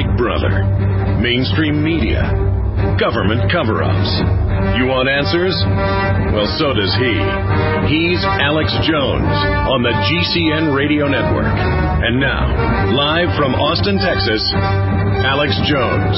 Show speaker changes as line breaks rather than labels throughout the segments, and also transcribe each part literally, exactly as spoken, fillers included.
Big Brother, mainstream media, government cover-ups. You want answers? Well, so does he. He's Alex Jones on the G C N Radio Network. And now, live from Austin, Texas, Alex Jones.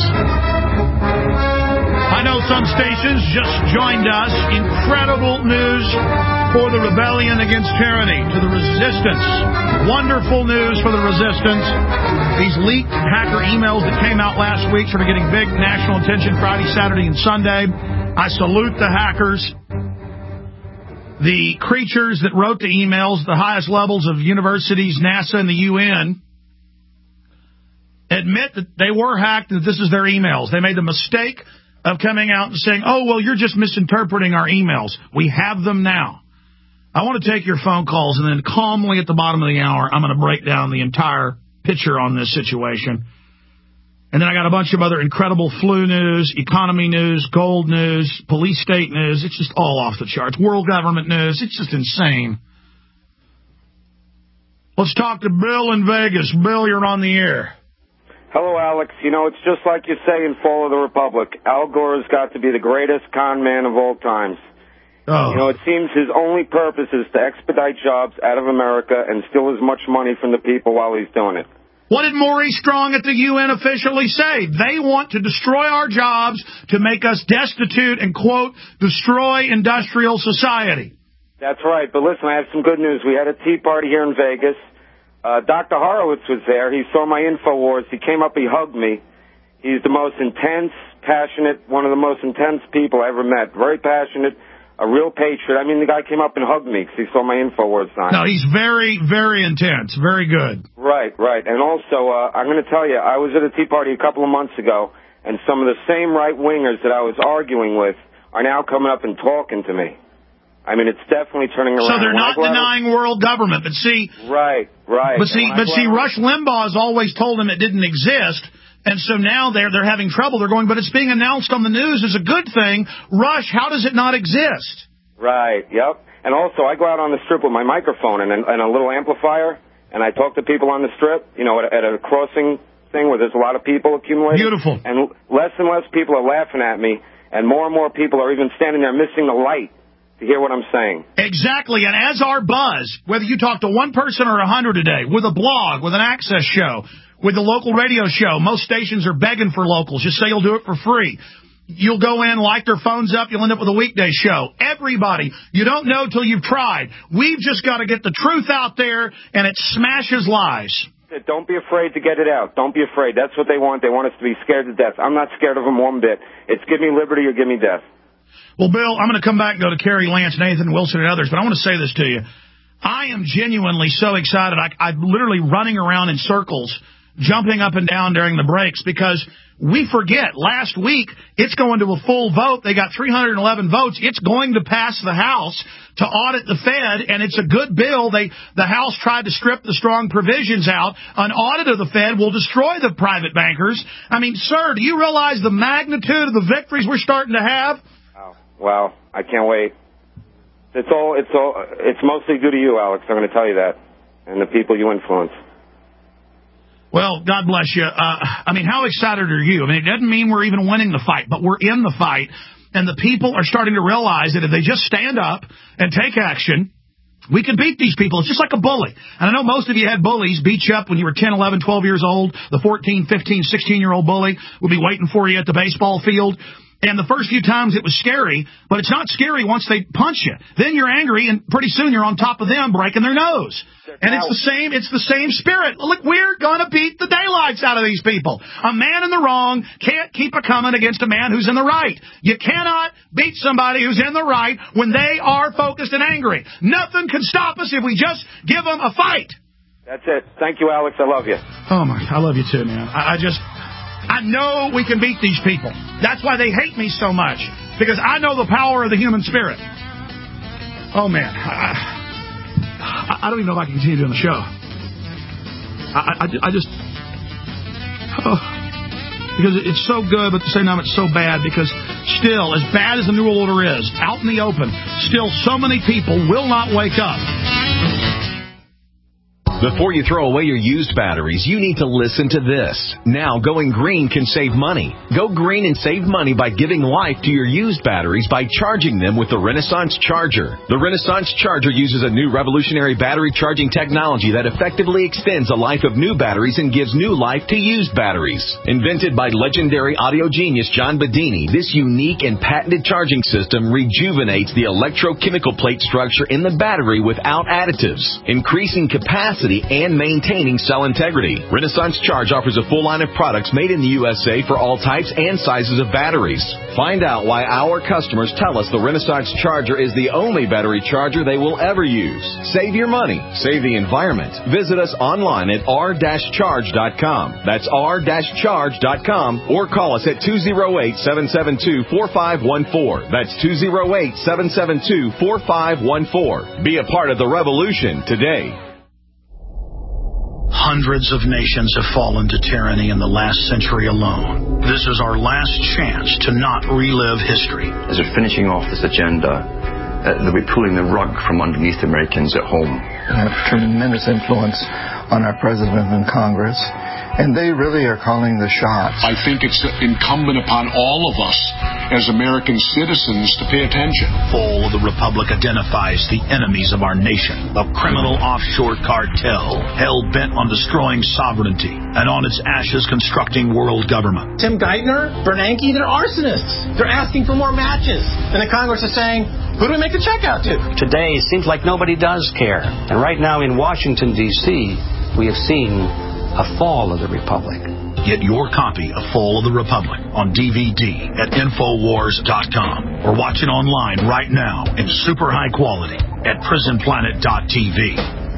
I know some stations just joined us. Incredible news for the rebellion against tyranny, to the resistance. Wonderful news for the resistance. These leaked hacker emails that came out last week are getting big national attention Friday, Saturday, and Sunday. I salute the hackers. The creatures that wrote the emails, the highest levels of universities, NASA, and the U N, admit that they were hacked and that this is their emails. They made the mistake of coming out and saying, oh, well, you're just misinterpreting our emails. We have them now. I want to take your phone calls, and then calmly at the bottom of the hour, I'm going to break down the entire picture on this situation. And then I got a bunch of other incredible flu news, economy news, gold news, police state news. It's just all off the charts. World government news. It's just insane. Let's talk to Bill in Vegas. Bill, you're on the air.
Hello, Alex. You know, it's just like you say in Fall of the Republic. Al Gore has got to be the greatest con man of all times. Oh. You know, it seems his only purpose is to expedite jobs out of America and steal as much money from the people while he's doing it.
What did Maurice Strong at the U N officially say? They want to destroy our jobs to make us destitute and, quote, destroy industrial society.
That's right. But listen, I have some good news. We had a tea party here in Vegas. Uh, Doctor Horowitz was there. He saw my InfoWars. He came up, he hugged me. He's the most intense, passionate, one of the most intense people I ever met. Very passionate, a real patriot. I mean, the guy came up and hugged me because he saw my InfoWars sign.
No, he's very, very intense. Very good.
Right, right. And also, uh, I'm going to tell you, I was at a tea party a couple of months ago, and some of the same right-wingers that I was arguing with are now coming up and talking to me. I mean, it's definitely turning around.
So they're not denying world government, but see...
Right, right.
But see, but see, Rush Limbaugh has always told them it didn't exist, and so now they're they're having trouble. They're going, but it's being announced on the news as a good thing. Rush, how does it not exist?
Right, yep. And also, I go out on the strip with my microphone and, and a little amplifier, and I talk to people on the strip, you know, at, at a crossing thing where there's a lot of people accumulated.
Beautiful.
And less and less people are laughing at me, and more and more people are even standing there missing the light to hear what I'm saying.
Exactly, and as our buzz, whether you talk to one person or a hundred a day, with a blog, with an access show, with the local radio show, most stations are begging for locals. Just say you'll do it for free. You'll go in, light their phones up, you'll end up with a weekday show. Everybody, you don't know till you've tried. We've just got to get the truth out there, and it smashes lies.
Don't be afraid to get it out. Don't be afraid. That's what they want. They want us to be scared to death. I'm not scared of them one bit. It's give me liberty or give me death.
Well, Bill, I'm going to come back and go to Kerry, Lance, Nathan, Wilson, and others, but I want to say this to you. I am genuinely so excited. I, I'm literally running around in circles, jumping up and down during the breaks, because we forget, last week, it's going to a full vote. They got three hundred eleven votes. It's going to pass the House to audit the Fed, and it's a good bill. They The House tried to strip the strong provisions out. An audit of the Fed will destroy the private bankers. I mean, sir, do you realize the magnitude of the victories we're starting to have?
Wow, I can't wait. It's all, it's all, it's mostly due to you, Alex. I'm going to tell you that, and the people you influence.
Well, God bless you. Uh, I mean, how excited are you? I mean, it doesn't mean we're even winning the fight, but we're in the fight, and the people are starting to realize that if they just stand up and take action, we can beat these people. It's just like a bully. And I know most of you had bullies beat you up when you were ten, eleven, twelve years old. The fourteen, fifteen, sixteen-year-old bully would be waiting for you at the baseball field. And the first few times it was scary, but it's not scary once they punch you. Then you're angry, and pretty soon you're on top of them breaking their nose. And it's the same It's the same spirit. Look, we're going to beat the daylights out of these people. A man in the wrong can't keep a coming against a man who's in the right. You cannot beat somebody who's in the right when they are focused and angry. Nothing can stop us if we just give them a fight.
That's it. Thank you, Alex. I love you.
Oh, my, I love you too, man. I, I just... I know we can beat these people. That's why they hate me so much, because I know the power of the human spirit. Oh, man. I, I, I don't even know if I can continue doing the show. I, I, I just... Oh, because it's so good, but at the same time it's so bad, because still, as bad as the New World Order is, out in the open, still so many people will not wake up.
Before you throw away your used batteries, you need to listen to this. Now, going green can save money. Go green and save money by giving life to your used batteries by charging them with the Renaissance Charger. The Renaissance Charger uses a new revolutionary battery charging technology that effectively extends the life of new batteries and gives new life to used batteries. Invented by legendary audio genius John Bedini, this unique and patented charging system rejuvenates the electrochemical plate structure in the battery without additives, increasing capacity and maintaining cell integrity. Renaissance Charge offers a full line of products made in the U S A for all types and sizes of batteries. Find out why our customers tell us the Renaissance Charger is the only battery charger they will ever use. Save your money. Save the environment. Visit us online at r dash charge dot com. That's r dash charge dot com or call us at two oh eight, seven seven two, four five one four. That's two oh eight, seven seven two, four five one four. Be a part of the revolution today.
Hundreds of nations have fallen to tyranny in the last century alone. This is our last chance to not relive history.
As we're finishing off this agenda, uh, they'll be pulling the rug from underneath Americans at home.
They have tremendous influence on our president and Congress, and they really are calling the shots.
I think it's incumbent upon all of us as American citizens to pay attention.
Fall of the Republic identifies the enemies of our nation, a criminal offshore cartel hell-bent on destroying sovereignty and on its ashes constructing world government.
Tim Geithner, Bernanke, they're arsonists. They're asking for more matches. And the Congress is saying, who do we make the check out to?
Today, it seems like nobody does care. And right now in Washington, D C, we have seen a fall of the Republic.
Get your copy of Fall of the Republic on D V D at Infowars dot com or watch it online right now in super high quality at Prison Planet dot T V.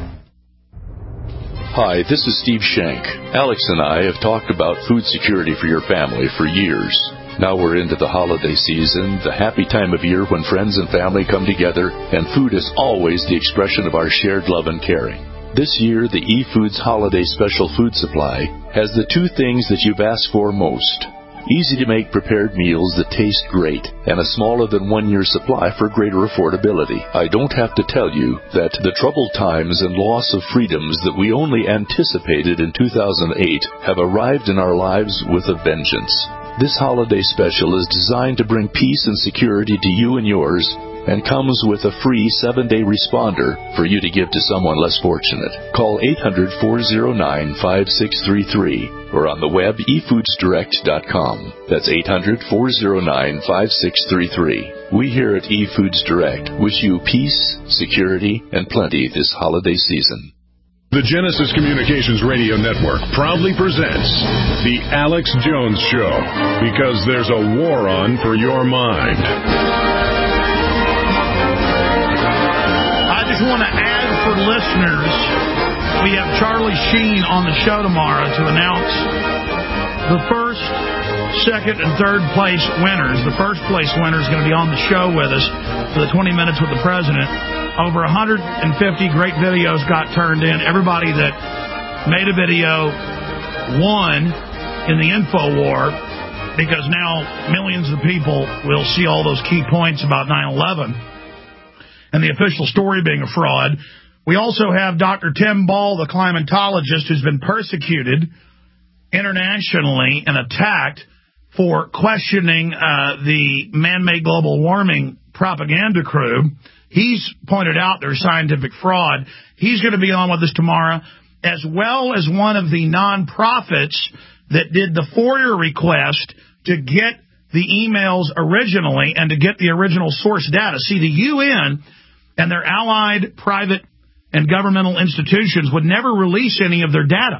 Hi, this is Steve Shank. Alex and I have talked about food security for your family for years. Now we're into the holiday season, the happy time of year when friends and family come together, and food is always the expression of our shared love and caring. This year, the eFoods Holiday Special Food Supply has the two things that you've asked for most. Easy-to-make prepared meals that taste great, and a smaller than one-year supply for greater affordability. I don't have to tell you that the troubled times and loss of freedoms that we only anticipated in two thousand eight have arrived in our lives with a vengeance. This holiday special is designed to bring peace and security to you and yours, and comes with a free seven-day responder for you to give to someone less fortunate. Call eight hundred, four oh nine, five six three three or on the web e foods direct dot com. That's eight hundred, four oh nine, five six three three. We here at eFoods Direct wish you peace, security, and plenty this holiday season.
The Genesis Communications Radio Network proudly presents The Alex Jones Show, because there's a war on for your mind.
I just want to add for listeners, we have Charlie Sheen on the show tomorrow to announce the first, second, and third place winners. The first place winner is going to be on the show with us for the twenty minutes with the president. Over one hundred fifty great videos got turned in. Everybody that made a video won in the info war, because now millions of people will see all those key points about nine eleven and the official story being a fraud. We also have Doctor Tim Ball, the climatologist, who's been persecuted internationally and attacked for questioning uh, the man-made global warming propaganda crew. He's pointed out there's scientific fraud. He's going to be on with us tomorrow, as well as one of the nonprofits that did the FOIA request to get the emails originally and to get the original source data. See, the U N and their allied private and governmental institutions would never release any of their data,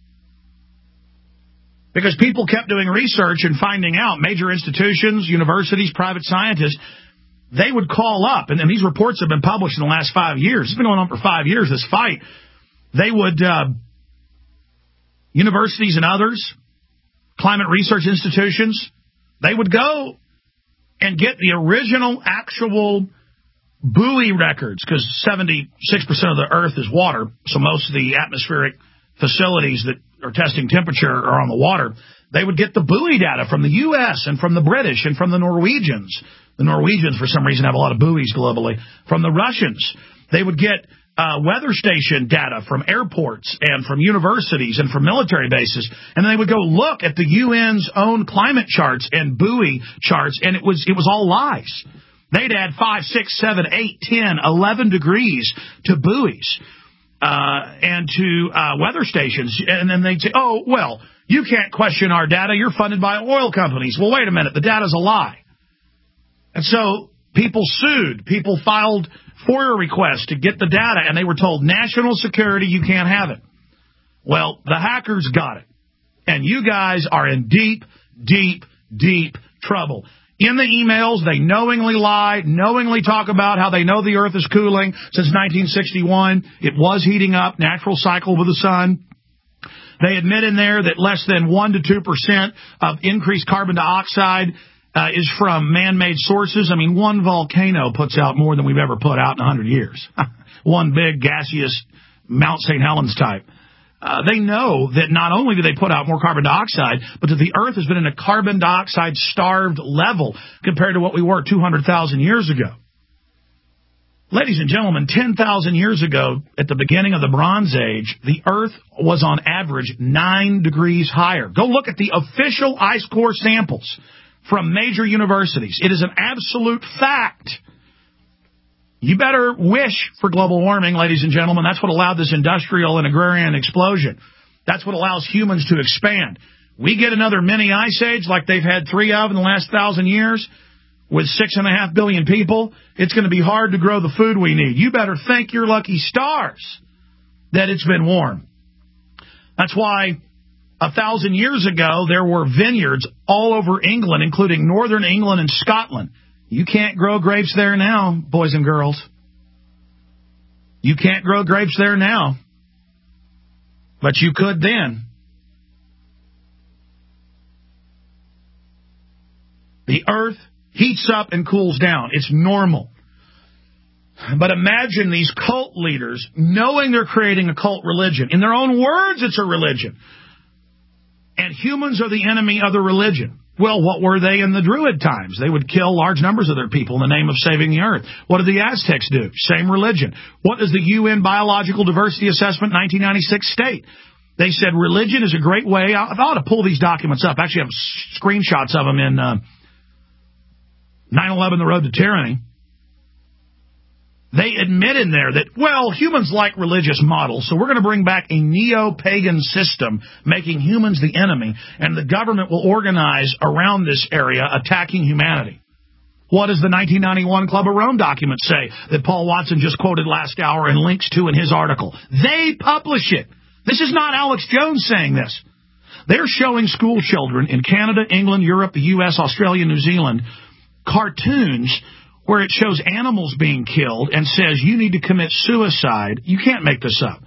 because people kept doing research and finding out. Major institutions, universities, private scientists, they would call up, and, and these reports have been published in the last five years. It's been going on for five years, this fight. They would, uh, universities and others, climate research institutions, they would go and get the original actual buoy records, because seventy-six percent of the Earth is water, so most of the atmospheric facilities that are testing temperature are on the water. They would get the buoy data from the U S and from the British and from the Norwegians. The Norwegians, for some reason, have a lot of buoys globally. From the Russians. They would get uh, weather station data from airports and from universities and from military bases, and they would go look at the U N's own climate charts and buoy charts, and it was it was all lies. They'd add five, six, seven, eight, ten, eleven degrees to buoys uh, and to uh, weather stations, and then they'd say, oh, well, you can't question our data. You're funded by oil companies. Well, wait a minute. The data's a lie. And so people sued. People filed FOIA requests to get the data, and they were told, national security, you can't have it. Well, the hackers got it. And you guys are in deep, deep, deep trouble. In the emails, they knowingly lie, knowingly talk about how they know the Earth is cooling since nineteen sixty-one. It was heating up, natural cycle with the sun. They admit in there that less than one to two percent of increased carbon dioxide uh, is from man-made sources. I mean, one volcano puts out more than we've ever put out in one hundred years. One big gaseous Mount Saint Helens type. Uh, they know that not only do they put out more carbon dioxide, but that the Earth has been in a carbon dioxide-starved level compared to what we were two hundred thousand years ago. Ladies and gentlemen, ten thousand years ago, at the beginning of the Bronze Age, the Earth was on average nine degrees higher. Go look at the official ice core samples from major universities. It is an absolute fact. You better wish for global warming, ladies and gentlemen. That's what allowed this industrial and agrarian explosion. That's what allows humans to expand. We get another mini ice age like they've had three of in the last thousand years with six and a half billion people. It's going to be hard to grow the food we need. You better thank your lucky stars that it's been warm. That's why a thousand years ago there were vineyards all over England, including northern England and Scotland. You can't grow grapes there now, boys and girls. You can't grow grapes there now. But you could then. The earth heats up and cools down. It's normal. But imagine these cult leaders knowing they're creating a cult religion. In their own words, it's a religion. And humans are the enemy of the religion. Well, what were they in the Druid times? They would kill large numbers of their people in the name of saving the earth. What did the Aztecs do? Same religion. What does the U N Biological Diversity Assessment nineteen ninety-six state? They said religion is a great way. I ought to pull these documents up. Actually, I have screenshots of them in uh, nine eleven, The Road to Tyranny. They admit in there that, well, humans like religious models, so we're going to bring back a neo-pagan system, making humans the enemy, and the government will organize around this area, attacking humanity. What does the nineteen ninety-one Club of Rome document say that Paul Watson just quoted last hour and links to in his article? They publish it. This is not Alex Jones saying this. They're showing school children in Canada, England, Europe, the U S, Australia, New Zealand, cartoons where it shows animals being killed and says, you need to commit suicide. You can't make this up.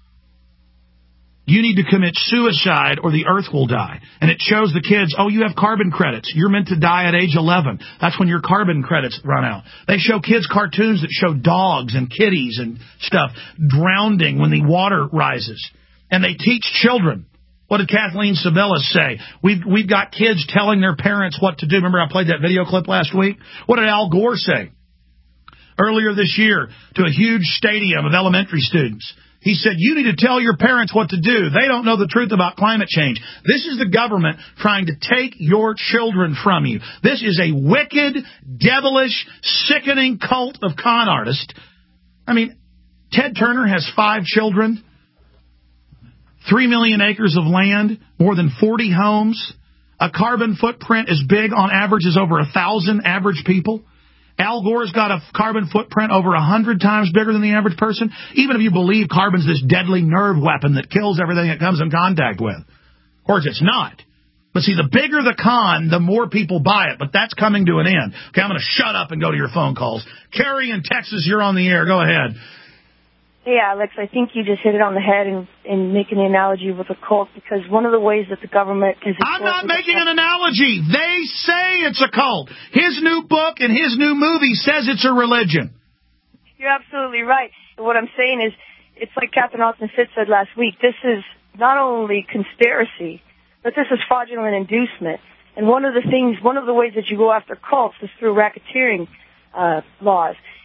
You need to commit suicide or the earth will die. And it shows the kids, oh, you have carbon credits. You're meant to die at age eleven. That's when your carbon credits run out. They show kids cartoons that show dogs and kitties and stuff drowning when the water rises. And they teach children. What did Kathleen Sebelius say? We've, we've got kids telling their parents what to do. Remember I played that video clip last week? What did Al Gore say? Earlier this year to a huge stadium of elementary students. He said, you need to tell your parents what to do. They don't know the truth about climate change. This is the government trying to take your children from you. This is a wicked, devilish, sickening cult of con artists. I mean, Ted Turner has five children. Three million acres of land, more than forty homes. A carbon footprint as big on average as over a thousand average people. Al Gore's got a carbon footprint over a hundred times bigger than the average person. Even if you believe carbon's this deadly nerve weapon that kills everything it comes in contact with. Of course, it's not. But see, the bigger the con, the more people buy it. But that's coming to an end. Okay, I'm going to shut up and go to your phone calls. Carrie in Texas, you're on the air. Go ahead.
Hey, Alex, I think you just hit it on the head in, in making the analogy with a cult, because one of the ways that the government is...
I'm not making an analogy. They say it's a cult. His new book and his new movie says it's a religion.
You're absolutely right. What I'm saying is, it's like Captain Austin Fitz said last week, this is not only conspiracy, but this is fraudulent inducement. And one of the things, one of the ways that you go after cults is through racketeering uh, laws.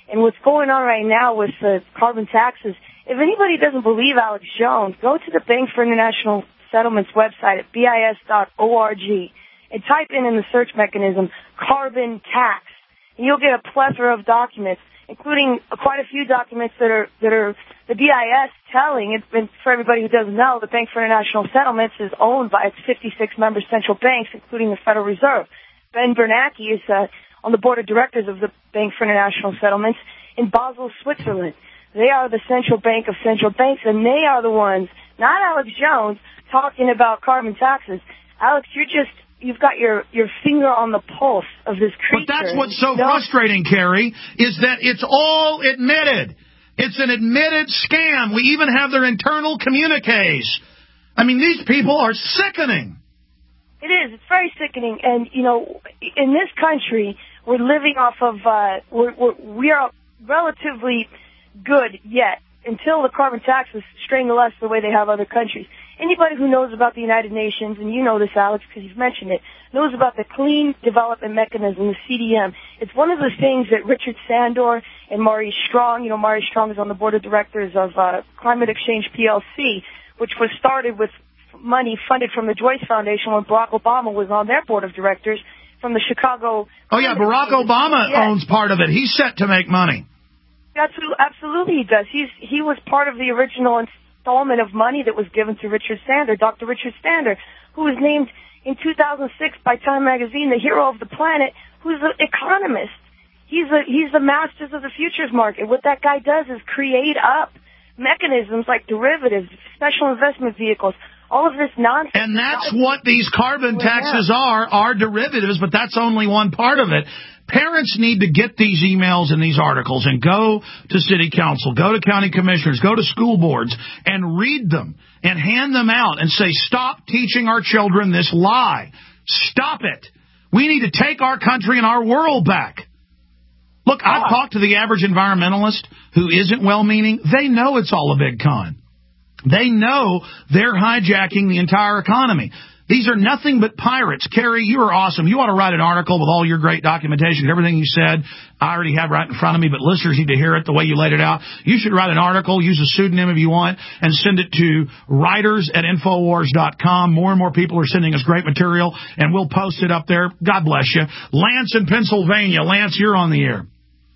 And what's going on right now with the carbon taxes, if anybody doesn't believe Alex Jones, go to the Bank for International Settlements website at B I S dot org and type in in the search mechanism carbon tax. And you'll get a plethora of documents, including quite a few documents that are that are the B I S telling. It's been, for everybody who doesn't know, the Bank for International Settlements is owned by its fifty-six member central banks, including the Federal Reserve. Ben Bernanke is uh, on the board of directors of the Bank for International Settlements in Basel, Switzerland. They are the central bank of central banks, and they are the ones, not Alex Jones, talking about carbon taxes. Alex, you're just, you've got your, your finger on the pulse of this creature.
But that's what's so frustrating, Carrie, is that it's all admitted. It's an admitted scam. We even have their internal communiques. I mean, these people are sickening.
It is. It's very sickening. And, you know, in this country, we're living off of, uh, we're, we're, we are relatively good yet until the carbon taxes strangle us the way they have other countries. Anybody who knows about the United Nations, and you know this, Alex, because you've mentioned it, knows about the Clean Development Mechanism, the C D M. It's one of the things that Richard Sandor and Maurice Strong, you know, Maurice Strong is on the board of directors of uh, Climate Exchange P L C, which was started with money funded from the Joyce Foundation when Barack Obama was on their board of directors from the Chicago...
Oh, yeah, Barack Obama yes. owns part of it. He's set to make money.
Absolutely, absolutely he does. He's He was part of the original installment of money that was given to Richard Sander, Doctor Richard Sander, who was named in two thousand six by Time Magazine the hero of the planet, who's an economist. He's a, he's the masters of the futures market. What that guy does is create up mechanisms like derivatives, special investment vehicles, all of this nonsense.
And that's what these carbon taxes are, are derivatives, but that's only one part of it. Parents need to get these emails and these articles and go to city council, go to county commissioners, go to school boards and read them and hand them out and say, stop teaching our children this lie. Stop it. We need to take our country and our world back. Look, I've talked to the average environmentalist who isn't well-meaning. They know it's all a big con. They know they're hijacking the entire economy. These are nothing but pirates. Carrie, you are awesome. You ought to write an article with all your great documentation, everything you said. I already have right in front of me, but listeners need to hear it the way you laid it out. You should write an article, use a pseudonym if you want, and send it to writers at infowars dot com. More and more people are sending us great material, and we'll post it up there. God bless you. Lance in Pennsylvania. Lance, you're on the air.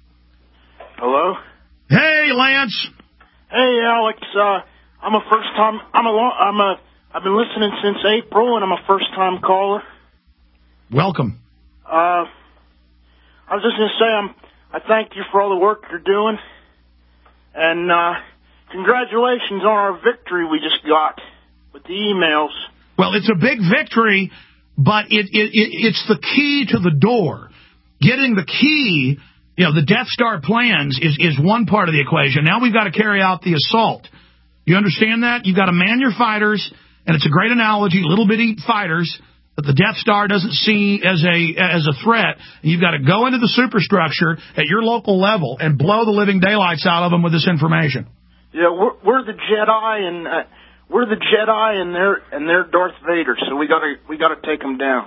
Hello?
Hey, Lance.
Hey, Alex. Uh, I'm a first time, I'm a, I'm a, I've been listening since April, and I'm a first time caller.
Welcome.
Uh, I was just going to say, I'm, I thank you for all the work you're doing, and, uh, congratulations on our victory we just got with the emails.
Well, it's a big victory, but it, it, it it's the key to the door. Getting the key, you know, the Death Star plans is, is one part of the equation. Now we've got to carry out the assault. You understand that? You've got to man your fighters, and it's a great analogy, little bitty fighters that the Death Star doesn't see as a as a threat. And you've got to go into the superstructure at your local level and blow the living daylights out of them with this information.
Yeah, we're, we're the Jedi, and uh, we're the Jedi, and they're and they're Darth Vader. So we got to we got to take them down.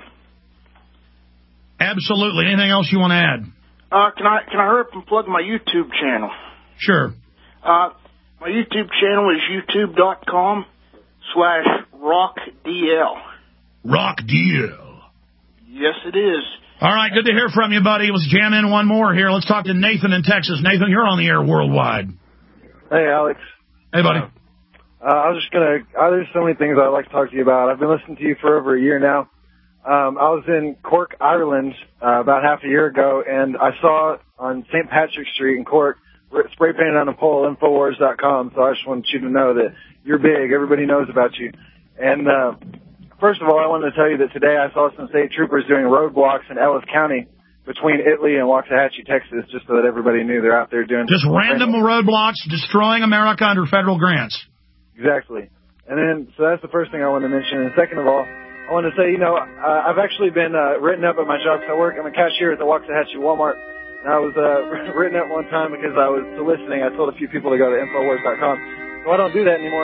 Absolutely. Anything else you want to add?
Uh, can I can I hurry up and plug my YouTube channel?
Sure.
Uh, my YouTube channel is youtube dot com slash rock D L.
Rock D L.
Yes, it is.
All right, good to hear from you, buddy. Let's jam in one more here. Let's talk to Nathan in Texas. Nathan, you're on the air worldwide.
Hey, Alex.
Hey, buddy.
Uh, I was just going to, uh, there's so many things I'd like to talk to you about. I've been listening to you for over a year now. Um, I was in Cork, Ireland, uh, about half a year ago, and I saw on Saint Patrick's Street in Cork, spray painted on a pole, infowars dot com, so I just wanted you to know that you're big. Everybody knows about you. And uh, first of all, I wanted to tell you that today I saw some state troopers doing roadblocks in Ellis County between Italy and Waxahachie, Texas, just so that everybody knew they're out there doing...
Just random roadblocks, destroying America under federal grants.
Exactly. And then, so that's the first thing I wanted to mention. And second of all, I want to say, you know, uh, I've actually been uh, written up at my job. So I work, I'm a cashier at the Waxahachie Walmart. And I was uh, written up one time because I was soliciting. I told a few people to go to infowars dot com. So I don't do that anymore.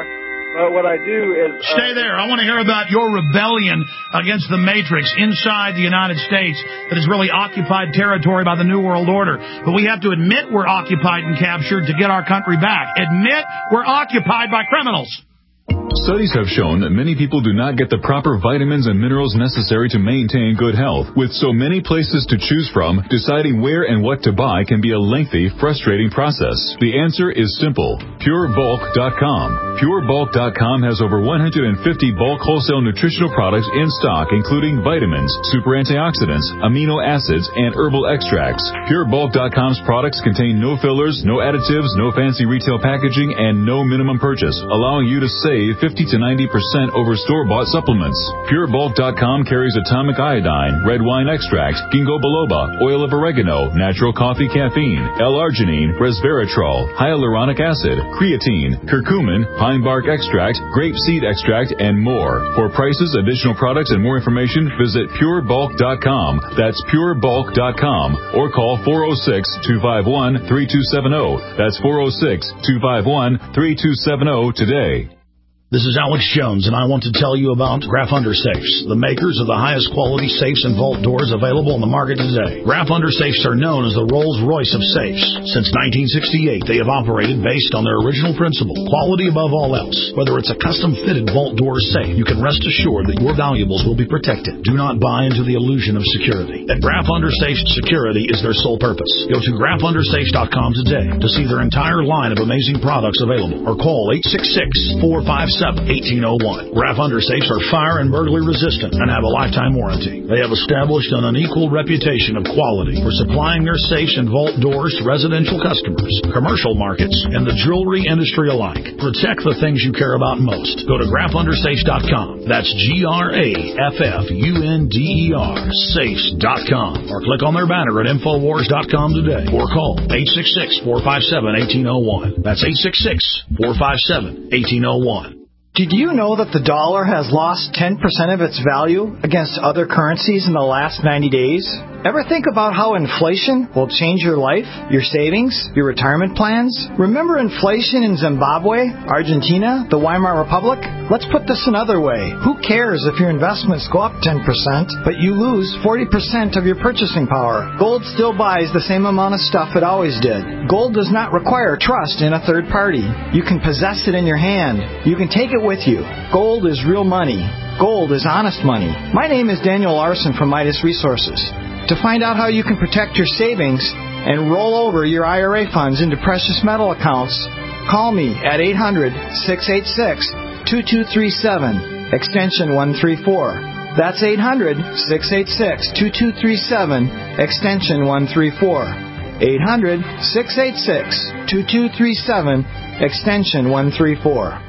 But what I do is... Uh,
Stay there. I want to hear about your rebellion against the Matrix inside the United States that has really occupied territory by the New World Order. But we have to admit we're occupied and captured to get our country back. Admit we're occupied by criminals.
Studies have shown that many people do not get the proper vitamins and minerals necessary to maintain good health. With so many places to choose from, deciding where and what to buy can be a lengthy, frustrating process. The answer is simple. Pure Bulk dot com. Pure Bulk dot com has over one hundred fifty bulk wholesale nutritional products in stock, including vitamins, super antioxidants, amino acids, and herbal extracts. Pure Bulk dot com's products contain no fillers, no additives, no fancy retail packaging, and no minimum purchase, allowing you to save fifty to ninety percent over store-bought supplements. Pure Bulk dot com carries atomic iodine, red wine extract, ginkgo biloba, oil of oregano, natural coffee caffeine, L-arginine, resveratrol, hyaluronic acid, creatine, curcumin, pine bark extract, grape seed extract, and more. For prices, additional products, and more information, visit Pure Bulk dot com. That's Pure Bulk dot com. Or call four oh six, two five one, three two seven oh. That's four oh six, two five one, three two seven oh today.
This is Alex Jones, and I want to tell you about Graf Undersafes, the makers of the highest quality safes and vault doors available on the market today. Graf Undersafes are known as the Rolls-Royce of safes. Since nineteen sixty-eight, they have operated based on their original principle, quality above all else. Whether it's a custom-fitted vault door or safe, you can rest assured that your valuables will be protected. Do not buy into the illusion of security. At Graf Undersafes, security is their sole purpose. Go to Graf Undersafes dot com today to see their entire line of amazing products available, or call eight six six, four five seven, eighteen oh one. Graf Undersafes are fire and burglary resistant and have a lifetime warranty. They have established an unequaled reputation of quality for supplying their safes and vault doors to residential customers, commercial markets, and the jewelry industry alike. Protect the things you care about most. Go to Graf Undersafes dot com. That's G R A F F U N D E R, safes dot com. Or click on their banner at Infowars dot com today. Or call eight six six, four five seven, eighteen oh one. That's eight six six, four five seven, eighteen oh one.
Did you know that the dollar has lost ten percent of its value against other currencies in the last ninety days? Ever think about how inflation will change your life, your savings, your retirement plans? Remember inflation in Zimbabwe, Argentina, the Weimar Republic? Let's put this another way. Who cares if your investments go up ten percent, but you lose forty percent of your purchasing power? Gold still buys the same amount of stuff it always did. Gold does not require trust in a third party. You can possess it in your hand. You can take it with you. Gold is real money. Gold is honest money. My name is Daniel Larson from Midas Resources. To find out how you can protect your savings and roll over your I R A funds into precious metal accounts, call me at eight hundred, six eight six, two two three seven, extension one three four. That's eight hundred, six eight six, two two three seven, extension one three four. eight hundred, six eight six, two two three seven, extension one three four.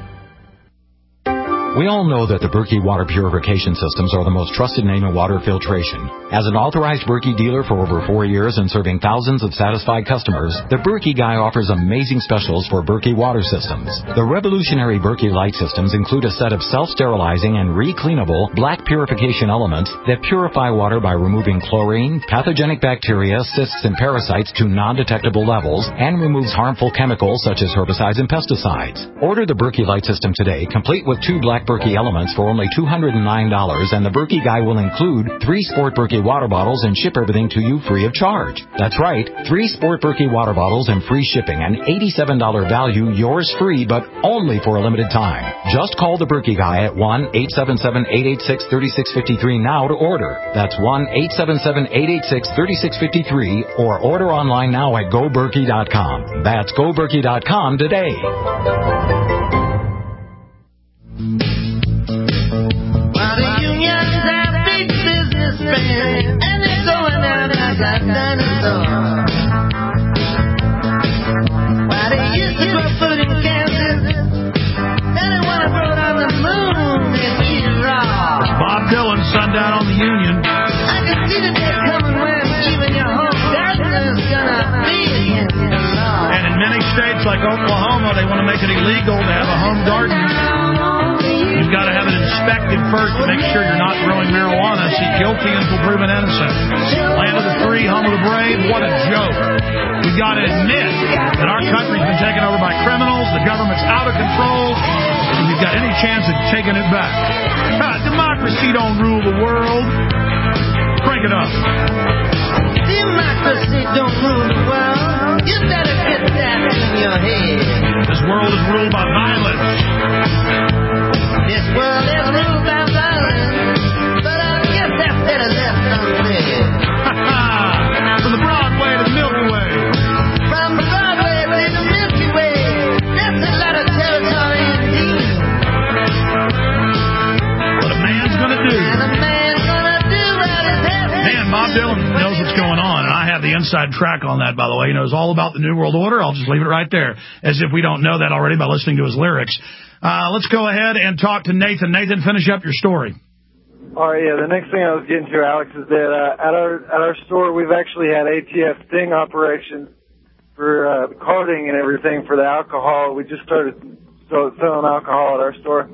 We all know that the Berkey water purification systems are the most trusted name in water filtration. As an authorized Berkey dealer for over four years and serving thousands of satisfied customers, the Berkey Guy offers amazing specials for Berkey water systems. The revolutionary Berkey light systems include a set of self-sterilizing and re-cleanable black purification elements that purify water by removing chlorine, pathogenic bacteria, cysts, and parasites to non-detectable levels, and removes harmful chemicals such as herbicides and pesticides. Order the Berkey light system today, complete with two black Berkey elements for only two hundred nine dollars, and the Berkey Guy will include three Sport Berkey water bottles and ship everything to you free of charge. That's right, three Sport Berkey water bottles and free shipping, an eighty-seven dollars value, yours free, but only for a limited time. Just call the Berkey Guy at one eight seven seven, eight eight six, three six five three now to order. That's one eight seven seven, eight eight six, three six five three, or order online now at go berkey dot com. That's go berkey dot com today.
And they're going down like a dinosaur. Why they used to grow food in Kansas, then they want to grow it on the moon and eat it raw.
Bob Dylan, Sundown on the Union.
I can see the day coming when even your home garden is gonna be against the law.
And in many states like Oklahoma, they want to make it illegal to have a home garden. You've got to have it inspected first to make sure you're not growing marijuana. See, guilty until proven innocent. Land of the free, home of the brave. What a joke. We've got to admit that our country's been taken over by criminals. The government's out of control. if you've got any chance of taking it back. Ah, democracy don't rule the world. Crank it up.
Democracy don't rule the world. You better get that in your head.
This world is ruled by violence.
This world is ruled by violence. But I guess that's better left unsaid.
From the Broadway to the Milky Way.
From the Broadway to the Milky Way. That's a lot of territory indeed.
What a man's gonna do.
And a man's gonna do what is happening.
Man, Bob Dylan knows what's going on, and I have the inside track on that, by the way. He knows all about the New World Order. I'll just leave it right there, as if we don't know that already by listening to his lyrics. Uh, let's go ahead and talk to Nathan. Nathan, finish up your story.
All right, yeah, the next thing I was getting to, Alex, is that uh, at our at our store, we've actually had A T F sting operations for uh, carding and everything for the alcohol. We just started selling alcohol at our store.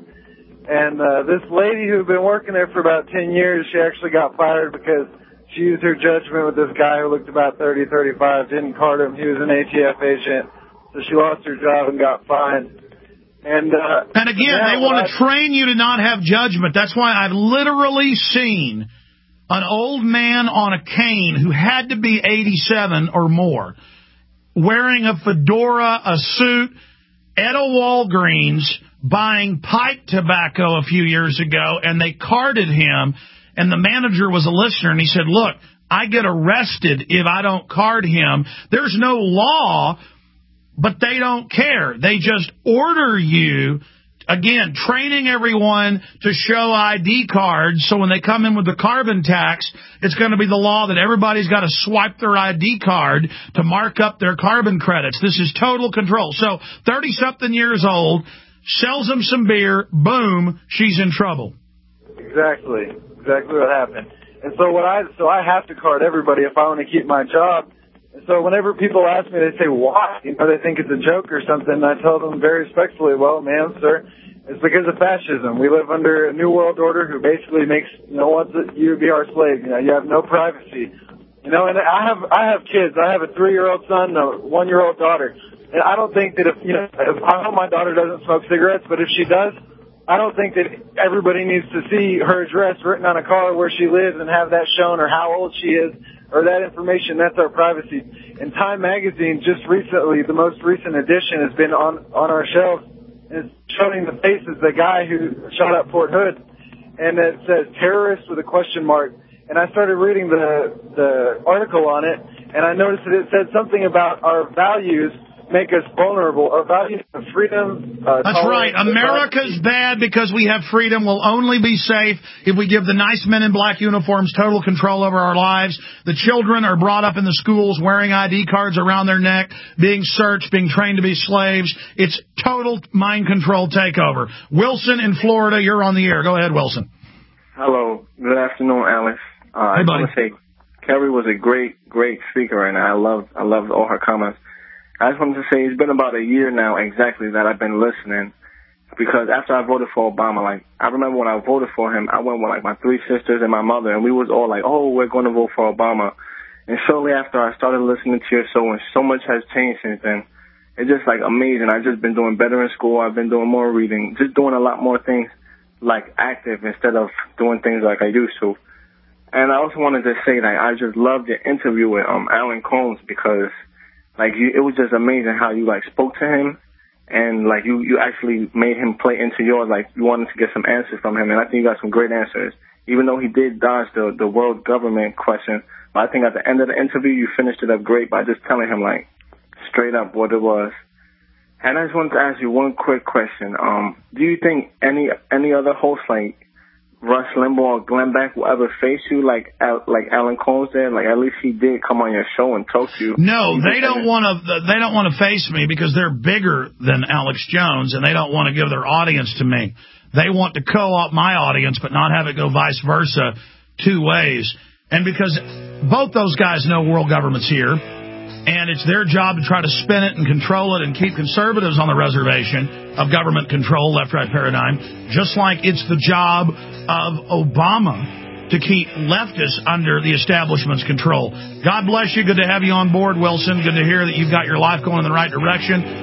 And uh, this lady who'd been working there for about ten years, she actually got fired because she used her judgment with this guy who looked about thirty, thirty-five, didn't card him. He was an A T F agent. So she lost her job and got fined. And, uh,
and again, they want to train you to not have judgment. That's why I've literally seen an old man on a cane who had to be eighty-seven or more, wearing a fedora, a suit, at a Walgreens, buying pipe tobacco a few years ago, and they carded him, and the manager was a listener, and he said, look, I get arrested if I don't card him. There's no law, but they don't care. They just order you, again, training everyone to show I D cards, so when they come in with the carbon tax, it's going to be the law that everybody's got to swipe their I D card to mark up their carbon credits. This is total control. So thirty-something years old, sells them some beer, boom, she's in trouble.
Exactly. Exactly what happened. And so what I so I have to card everybody if I want to keep my job. And so whenever people ask me, they say, why? You know, they think it's a joke or something. And I tell them very respectfully, well, ma'am, sir, it's because of fascism. We live under a new world order who basically makes, you know, wants you to be our slave. You know, you have no privacy. You know, and I have I have kids. I have a three-year-old son, a one-year-old daughter. And I don't think that if, you know, if, I hope my daughter doesn't smoke cigarettes, but if she does, I don't think that everybody needs to see her address written on a car where she lives and have that shown, or how old she is, or that information. That's our privacy. And Time Magazine, just recently, the most recent edition has been on, on our shelves, and it's showing the faces of the guy who shot up Fort Hood. And it says terrorist with a question mark. And I started reading the, the article on it, and I noticed that it said something about our values make us vulnerable. Our values of freedom. Uh,
That's right. America's bad because we have freedom. We'll only be safe if we give the nice men in black uniforms total control over our lives. The children are brought up in the schools wearing I D cards around their neck, being searched, being trained to be slaves. It's total mind control takeover. Wilson in Florida, you're on the air. Go ahead, Wilson.
Hello. Good afternoon, Alex. Uh,
hey,
I
buddy.
just want to say, Kerry was a great, great speaker, and I loved, I loved all her comments. I just wanted to say it's been about a year now exactly that I've been listening, because after I voted for Obama, like, I remember when I voted for him, I went with, like, my three sisters and my mother, and we was all like, oh, we're going to vote for Obama. And shortly after I started listening to your show, and so much has changed since then. It's just, like, amazing. I've just been doing better in school. I've been doing more reading, just doing a lot more things, like, active instead of doing things like I used to. And I also wanted to say that I just loved your interview with um Alan Colmes, because like you, it was just amazing how you like spoke to him, and like you, you actually made him play into yours. Like you wanted to get some answers from him, and I think you got some great answers. Even though he did dodge the the world government question, but I think at the end of the interview you finished it up great by just telling him like straight up what it was. And I just wanted to ask you one quick question. Um, do you think any any other host like Rush Limbaugh or Glenn Beck will ever face you like like Alan Colmes did? Like at least he did come on your show and talk to you.
No, they don't want to. They don't want to face me because they're bigger than Alex Jones, and they don't want to give their audience to me. They want to co-opt my audience, but not have it go vice versa, two ways. And because both those guys know world government's here, and it's their job to try to spin it and control it and keep conservatives on the reservation of government control, left-right paradigm, just like it's the job of Obama to keep leftists under the establishment's control. God bless you. Good to have you on board, Wilson. Good to hear that you've got your life going in the right direction.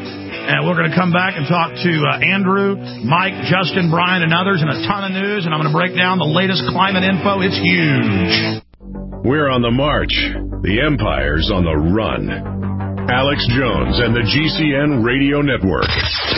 And we're going to come back and talk to uh, Andrew, Mike, Justin, Brian, and others, and a ton of news. And I'm going to break down the latest climate info. It's huge.
We're on the march. The empire's on the run. Alex Jones and the G C N Radio Network.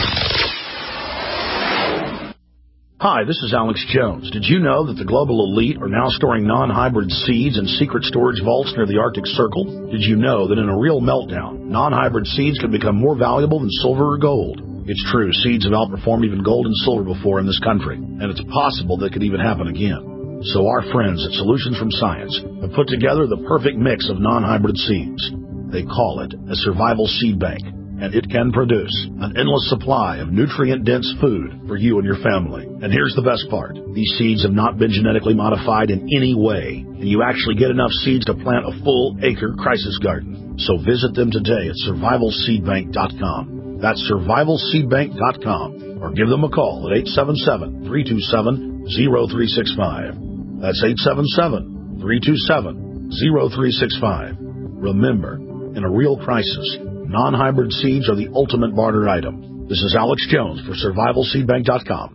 Hi, this is Alex Jones. Did you know that the global elite are now storing non-hybrid seeds in secret storage vaults near the Arctic Circle? Did you know that in a real meltdown, non-hybrid seeds can become more valuable than silver or gold? It's true, seeds have outperformed even gold and silver before in this country, and it's possible that could even happen again. So our friends at Solutions from Science have put together the perfect mix of non-hybrid seeds. They call it a survival seed bank, and it can produce an endless supply of nutrient-dense food for you and your family. And here's the best part. These seeds have not been genetically modified in any way, and you actually get enough seeds to plant a full acre crisis garden. So visit them today at survival seed bank dot com. That's survival seed bank dot com, or give them a call at eight seven seven, three two seven, zero three six five. That's eight seven seven, three two seven, zero three six five. Remember, in a real crisis, non-hybrid seeds are the ultimate barter item. This is Alex Jones for survival seed bank dot com.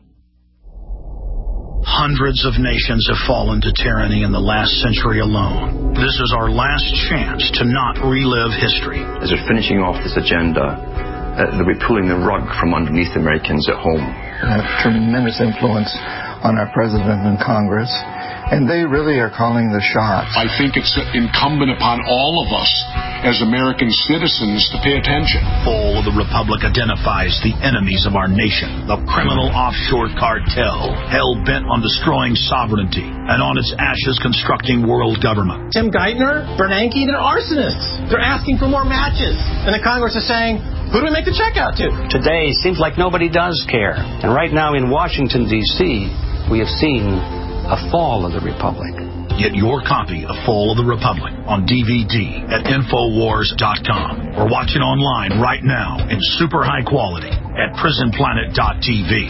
Hundreds of nations have fallen to tyranny in the last century alone. This is our last chance to not relive history.
As they're finishing off this agenda, uh, they'll be pulling the rug from underneath Americans at home.
They have tremendous influence on our president and Congress, and they really are calling the shots.
I think it's incumbent upon all of us as American citizens to pay attention.
Fall of the Republic identifies the enemies of our nation, the criminal offshore cartel, hell-bent on destroying sovereignty, and on its ashes constructing world government.
Tim Geithner, Bernanke, they're arsonists. They're asking for more matches. And the Congress is saying, who do we make the check out to?
Today seems like nobody does care. And right now in Washington, D C, we have seen a fall of the Republic.
Get your copy of Fall of the Republic on D V D at infowars dot com or watch it online right now in super high quality at prison planet dot t v.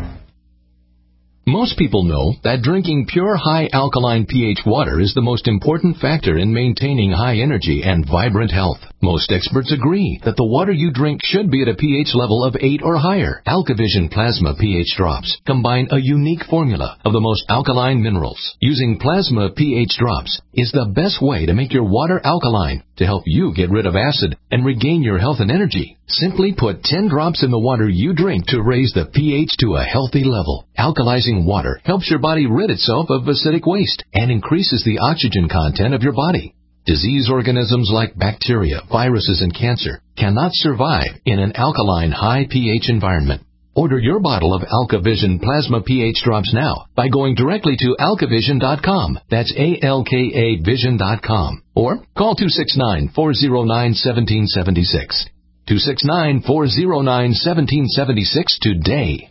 Most people know that drinking pure high alkaline pH water is the most important factor in maintaining high energy and vibrant health. Most experts agree that the water you drink should be at a pH level of eight or higher. AlkaVision Plasma pH drops combine a unique formula of the most alkaline minerals. Using Plasma pH drops is the best way to make your water alkaline to help you get rid of acid and regain your health and energy. Simply put ten drops in the water you drink to raise the pH to a healthy level. Alkalizing water helps your body rid itself of acidic waste and increases the oxygen content of your body. Disease organisms like bacteria, viruses, and cancer cannot survive in an alkaline high pH environment. Order your bottle of AlkaVision Plasma pH drops now by going directly to alka vision dot com. That's A L K A vision dot com. Or call two six nine, four zero nine, one seven seven six. two six nine, four zero nine, one seven seven six today.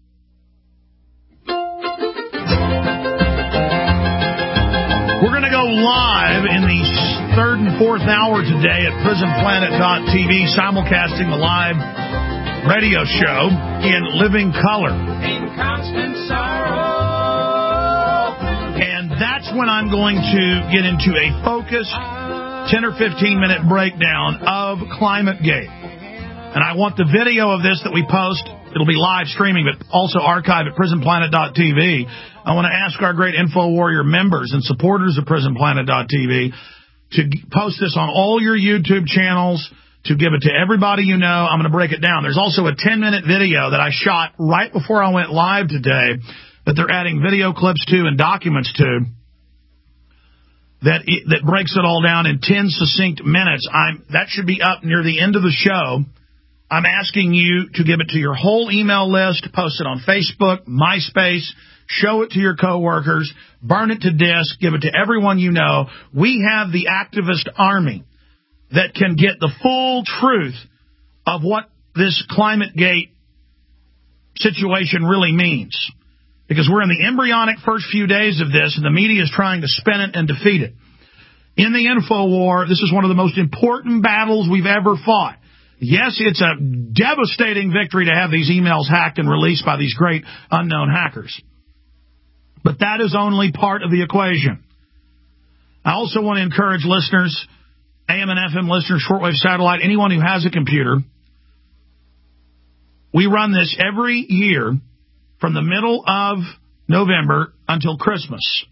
We're going to go live in the third and fourth hour today at prison planet dot t v, simulcasting the live radio show in living color. In constant sorrow. And that's when I'm going to get into a focused ten or fifteen minute breakdown of ClimateGate. And I want the video of this that we post, it'll be live streaming, but also archive at prison planet dot t v. I want to ask our great Info Warrior members and supporters of prison planet dot t v to post this on all your YouTube channels, to give it to everybody you know. I'm going to break it down. There's also a ten minute video that I shot right before I went live today that they're adding video clips to and documents to that that breaks it all down in ten succinct minutes. I'm that should be up near the end of the show. I'm asking you to give it to your whole email list, post it on Facebook, MySpace, show it to your coworkers, burn it to disk, give it to everyone you know. We have the activist army that can get the full truth of what this ClimateGate situation really means. Because we're in the embryonic first few days of this, and the media is trying to spin it and defeat it. In the info war, this is one of the most important battles we've ever fought. Yes, it's a devastating victory to have these emails hacked and released by these great unknown hackers. But that is only part of the equation. I also want to encourage listeners, A M and F M listeners, shortwave satellite, anyone who has a computer, We run this every year from the middle of November until Christmas.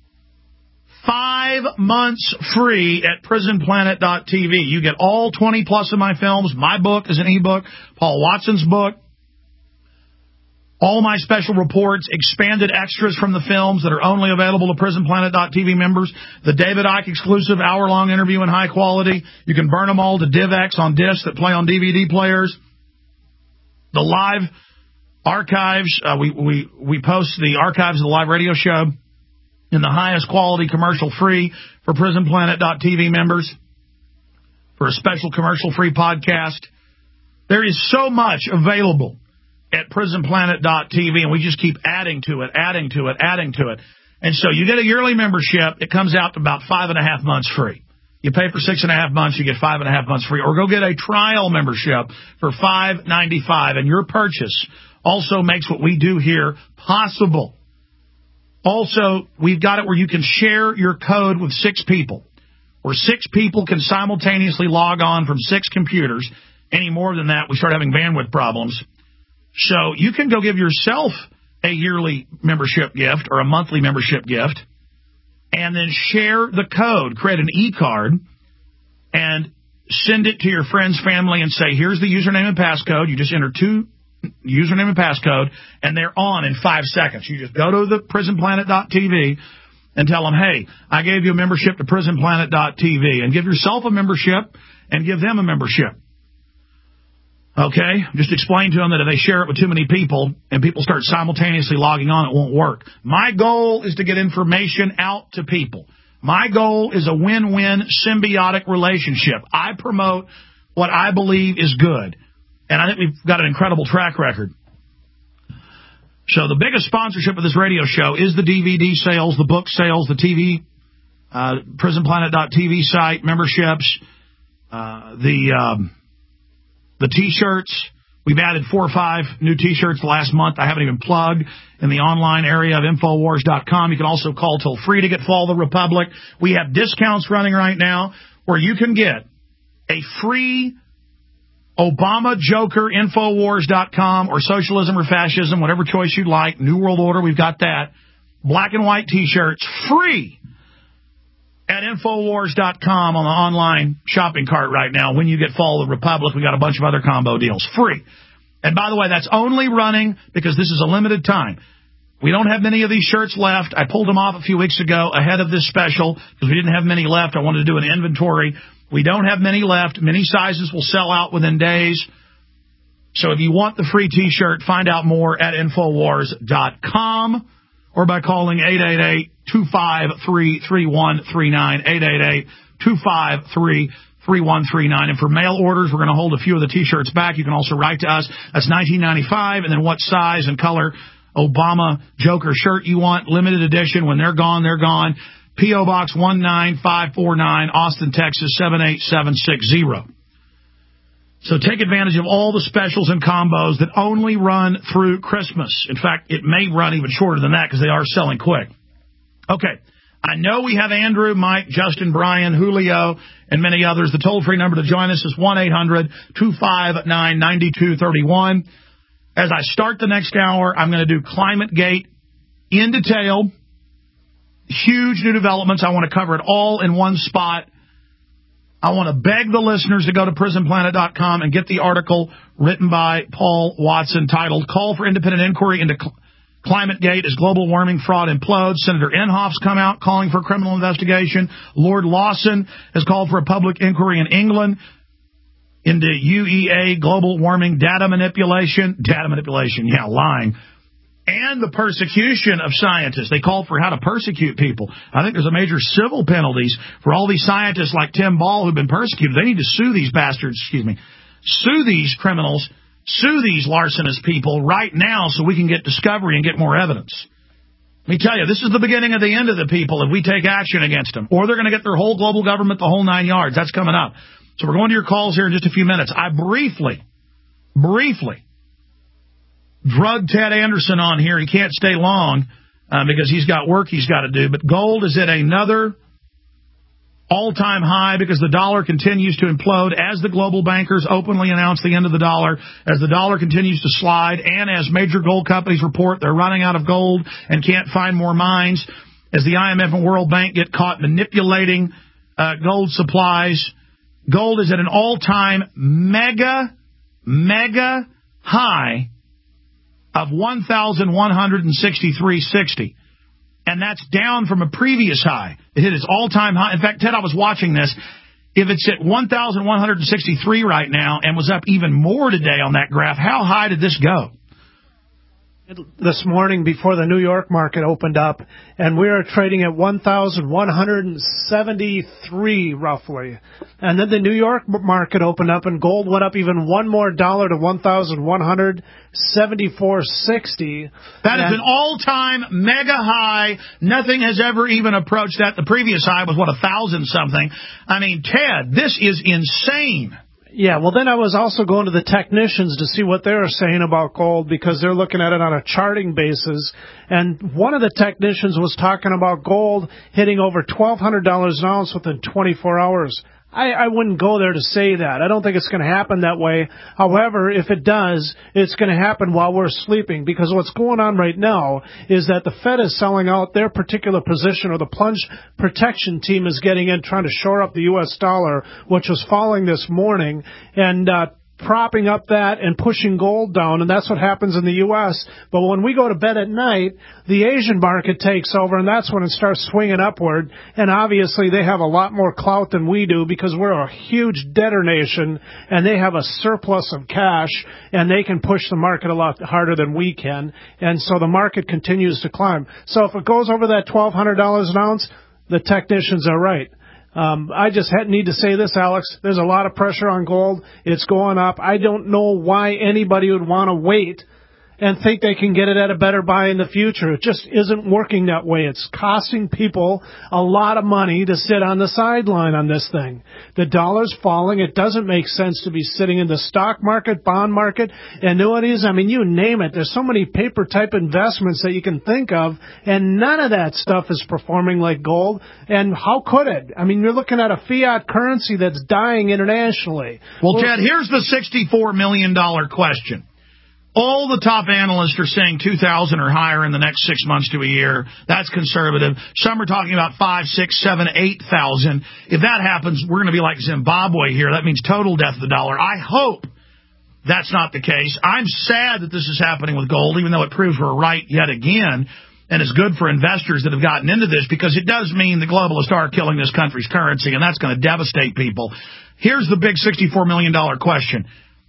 Five months free at prison planet dot t v. You get all twenty plus of my films. My book is an ebook. Paul Watson's book. All my special reports, expanded extras from the films that are only available to prison planet dot t v members. The David Icke exclusive hour-long interview in high quality. You can burn them all to DivX on discs that play on D V D players. The live archives, uh, we, we, we post the archives of the live radio show in the highest quality commercial-free for prison planet dot t v members for a special commercial-free podcast. There is so much available at prison planet dot t v, and we just keep adding to it, adding to it, adding to it. And so you get a yearly membership. It comes out to about five and a half months free. You pay for six and a half months, you get five and a half months free. Or go get a trial membership for five ninety-five, and your purchase also makes what we do here possible. Also, we've got it where you can share your code with six people, where six people can simultaneously log on from six computers. Any more than that, we start having bandwidth problems. So you can go give yourself a yearly membership gift or a monthly membership gift and then share the code, create an e-card, and send it to your friends, family, and say, here's the username and passcode. You just enter two username and passcode, and they're on in five seconds. You just go to the prison planet dot t v and tell them, hey, I gave you a membership to prison planet dot t v, and give yourself a membership and give them a membership. Okay? Just explain to them that if they share it with too many people and people start simultaneously logging on, it won't work. My goal is to get information out to people. My goal is a win-win symbiotic relationship. I promote what I believe is good. And I think we've got an incredible track record. So the biggest sponsorship of this radio show is the D V D sales, the book sales, the T V, uh, prison planet dot t v site memberships, uh, the um, the T-shirts. We've added four or five new T-shirts the last month. I haven't even plugged in the online area of Infowars dot com. You can also call toll free to get Fall the Republic. We have discounts running right now where you can get a free Obama Joker, Infowars dot com, or Socialism or Fascism, whatever choice you'd like. New World Order, we've got that. Black and white T-shirts, free at Infowars dot com on the online shopping cart right now. When you get Fall of the Republic, we got a bunch of other combo deals, free. And by the way, that's only running because this is a limited time. We don't have many of these shirts left. I pulled them off a few weeks ago ahead of this special because we didn't have many left. I wanted to do an inventory. We don't have many left. Many sizes will sell out within days. So if you want the free T-shirt, find out more at Infowars dot com or by calling eight eight eight, two five three, three one three nine, eight eight eight, two five three, three one three nine. And for mail orders, we're going to hold a few of the T-shirts back. You can also write to us. That's nineteen ninety-five, and then what size and color Obama Joker shirt you want. Limited edition. When they're gone, they're gone. P O. Box one nine five four nine, Austin, Texas, seven eight seven six zero. So take advantage of all the specials and combos that only run through Christmas. In fact, it may run even shorter than that because they are selling quick. Okay. I know we have Andrew, Mike, Justin, Brian, Julio, and many others. The toll-free number to join us is one eight hundred two five nine nine two three one. As I start the next hour, I'm going to do ClimateGate in detail. Huge new developments. I want to cover it all in one spot. I want to beg the listeners to go to prison planet dot com and get the article written by Paul Watson titled Call for Independent Inquiry into Cl- ClimateGate as Global Warming Fraud Implodes. Senator Inhofe's come out calling for a criminal investigation. Lord Lawson has called for a public inquiry in England into U E A global warming data manipulation. Data manipulation, yeah, lying. And the persecution of scientists. They called for how to persecute people. I think there's a major civil penalties for all these scientists like Tim Ball who've been persecuted. They need to sue these bastards, excuse me, sue these criminals, sue these larcenous people right now so we can get discovery and get more evidence. Let me tell you, this is the beginning of the end of the people if we take action against them. Or they're going to get their whole global government, the whole nine yards. That's coming up. So we're going to your calls here in just a few minutes. I briefly, briefly, drug Ted Anderson on here. He can't stay long uh, because he's got work he's got to do. But gold is at another all-time high because the dollar continues to implode as the global bankers openly announce the end of the dollar, as the dollar continues to slide, and as major gold companies report they're running out of gold and can't find more mines, as the I M F and World Bank get caught manipulating uh, gold supplies. Gold is at an all-time mega, mega high of one thousand one hundred sixty-three dollars and sixty cents. And that's down from a previous high. It hit its all-time high. In fact, Ted, I was watching this. If it's at one thousand one hundred sixty-three right now and was up even more today on that graph, how high did this go?
This morning before the New York market opened up, and we are trading at one thousand one hundred seventy-three roughly. And then the New York market opened up, and gold went up even one more dollar to one thousand one hundred seventy-four sixty.
That is an all-time mega high. Nothing has ever even approached that. The previous high was, what, a thousand something. I mean, Ted, this is insane.
Yeah, well, then I was also going to the technicians to see what they're saying about gold because they're looking at it on a charting basis. And one of the technicians was talking about gold hitting over twelve hundred dollars an ounce within twenty-four hours. I, I wouldn't go there to say that. I don't think it's going to happen that way. However, if it does, it's going to happen while we're sleeping, because what's going on right now is that the Fed is selling out their particular position, or the plunge protection team is getting in, trying to shore up the U S dollar, which was falling this morning, and uh propping up that and pushing gold down, and that's what happens in the U S. But when we go to bed at night, the Asian market takes over, and that's when it starts swinging upward. And obviously they have a lot more clout than we do because we're a huge debtor nation, and they have a surplus of cash, and they can push the market a lot harder than we can. And so the market continues to climb. So if it goes over that twelve hundred dollars an ounce, the technicians are right. Um, I just had, need to say this, Alex. There's a lot of pressure on gold. It's going up. I don't know why anybody would want to wait and think they can get it at a better buy in the future. It just isn't working that way. It's costing people a lot of money to sit on the sideline on this thing. The dollar's falling. It doesn't make sense to be sitting in the stock market, bond market, annuities. I mean, you name it. There's so many paper type investments that you can think of, and none of that stuff is performing like gold. And how could it? I mean, you're looking at a fiat currency that's dying internationally.
Well, well Ted, here's the sixty-four million dollars question. All the top analysts are saying two thousand or higher in the next six months to a year. That's conservative. Some are talking about five, six, seven, eight thousand. If that happens, we're going to be like Zimbabwe here. That means total death of the dollar. I hope that's not the case. I'm sad that this is happening with gold, even though it proves we're right yet again. And it's good for investors that have gotten into this, because it does mean the globalists are killing this country's currency, and that's going to devastate people. Here's the big sixty-four million dollars question.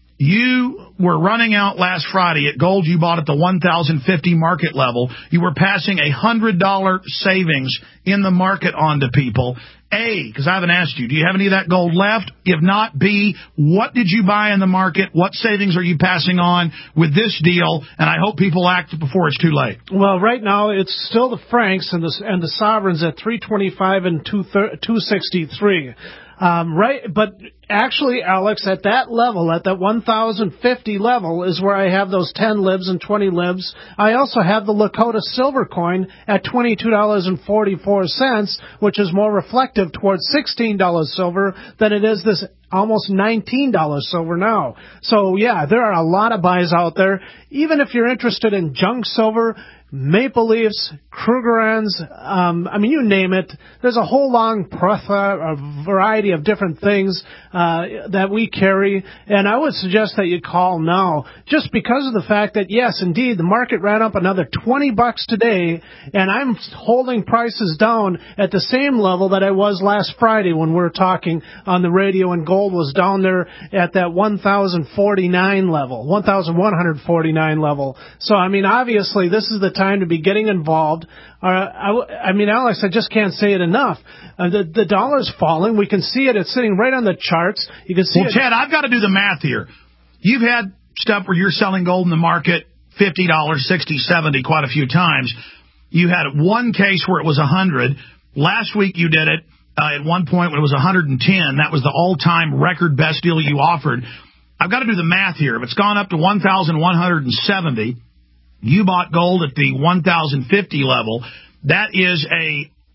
You were running out last Friday at gold you bought at the one thousand fifty market level. You were passing a one hundred dollars savings in the market on to people. A, because I haven't asked you, do you have any of that gold left? If not, B, what did you buy in the market? What savings are you passing on with this deal? And I hope people act before it's too late.
Well, right now it's still the francs and the, and the sovereigns at three twenty-five and two sixty-three. Um, right, but actually, Alex, at that level, at that one thousand fifty level, is where I have those ten libs and twenty libs. I also have the Lakota silver coin at twenty-two dollars and forty-four cents, which is more reflective towards sixteen dollars silver than it is this almost nineteen dollars silver now. So, yeah, there are a lot of buys out there. Even if you're interested in junk silver, Maple Leafs, Krugerrands, um, I mean, you name it. There's a whole long plethora, a variety of different things uh, that we carry, and I would suggest that you call now, just because of the fact that, yes, indeed, the market ran up another twenty bucks today, and I'm holding prices down at the same level that I was last Friday when we were talking on the radio, and gold was down there at that one thousand forty-nine level, one thousand one hundred forty-nine level. So, I mean, obviously, this is the time to be getting involved. Uh, I, I mean, Alex, I just can't say it enough. Uh, the, the dollar's falling. We can see it. It's sitting right on the charts. You can see
well,
it.
Ted, I've got to do the math here. You've had stuff where you're selling gold in the market fifty dollars, sixty dollars, seventy dollars quite a few times. You had one case where it was one hundred dollars. Last week you did it uh, at one point when it was one hundred ten dollars. That was the all-time record best deal you offered. I've got to do the math here. If it's gone up to one thousand one hundred seventy dollars, you bought gold at the one thousand fifty level. That is a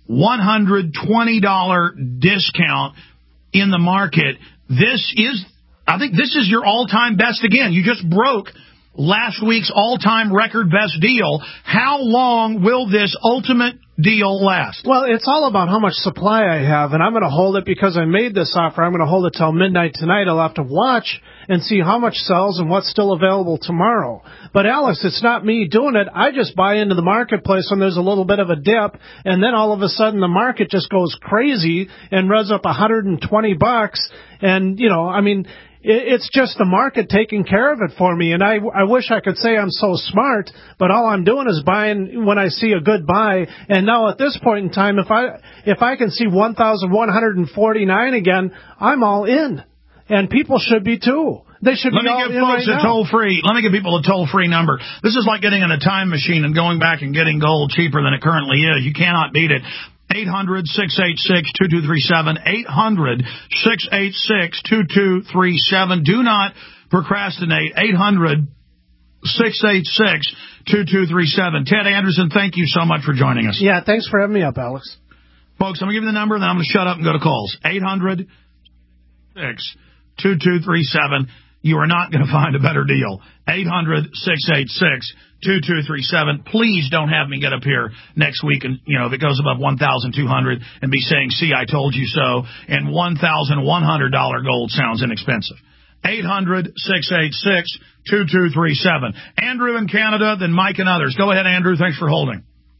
one hundred twenty dollars discount in the market. This is, I think this is your all-time best again. You just broke last week's all-time record best deal. How long will this ultimate deal last?
Well, it's all about how much supply I have, and I'm going to hold it because I made this offer. I'm going to hold it till midnight tonight. I'll have to watch and see how much sells and what's still available tomorrow. But, Alex, it's not me doing it. I just buy into the marketplace when there's a little bit of a dip, and then all of a sudden the market just goes crazy and runs up one hundred twenty bucks. And, you know, I mean, it's just the market taking care of it for me. And I, I wish I could say I'm so smart, but all I'm doing is buying when I see a good buy. And now at this point in time, if I if I can see one thousand one hundred forty-nine again, I'm all in. And people should be too. They should
Let
be all
me give
in
folks
right
a
now.
toll free. Let me give people a toll free number. This is like getting in a time machine and going back and getting gold cheaper than it currently is. You cannot beat it. eight hundred, six eight six, two two three seven. eight hundred, six eight six, two two three seven. Do not procrastinate. eight hundred, six eight six, two two three seven. Ted Anderson, thank you so much for joining us.
Yeah, thanks for having me up, Alex.
Folks, I'm going to give you the number, and then I'm going to shut up and go to calls. eight hundred, six two two three seven. You are not going to find a better deal. eight hundred, six eight six, two two three seven. Please don't have me get up here next week and, you know, if it goes above one thousand two hundred and be saying, see, I told you so, and one thousand one hundred dollars gold sounds inexpensive. eight hundred, six eight six, two two three seven. Andrew in Canada, then Mike and others. Go ahead, Andrew. Thanks for holding.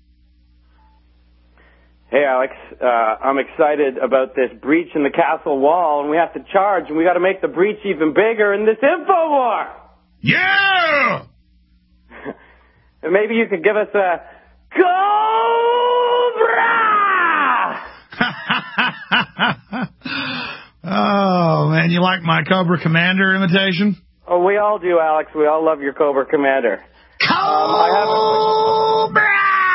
Hey, Alex, uh, I'm excited about this breach in the castle wall, and we have to charge, and we got to make the breach even bigger in this info war.
Yeah!
And maybe you could give us a Cobra!
Oh, man, you like my Cobra Commander imitation?
Oh, we all do, Alex. We all love your Cobra Commander.
Cobra!
Um, I have a...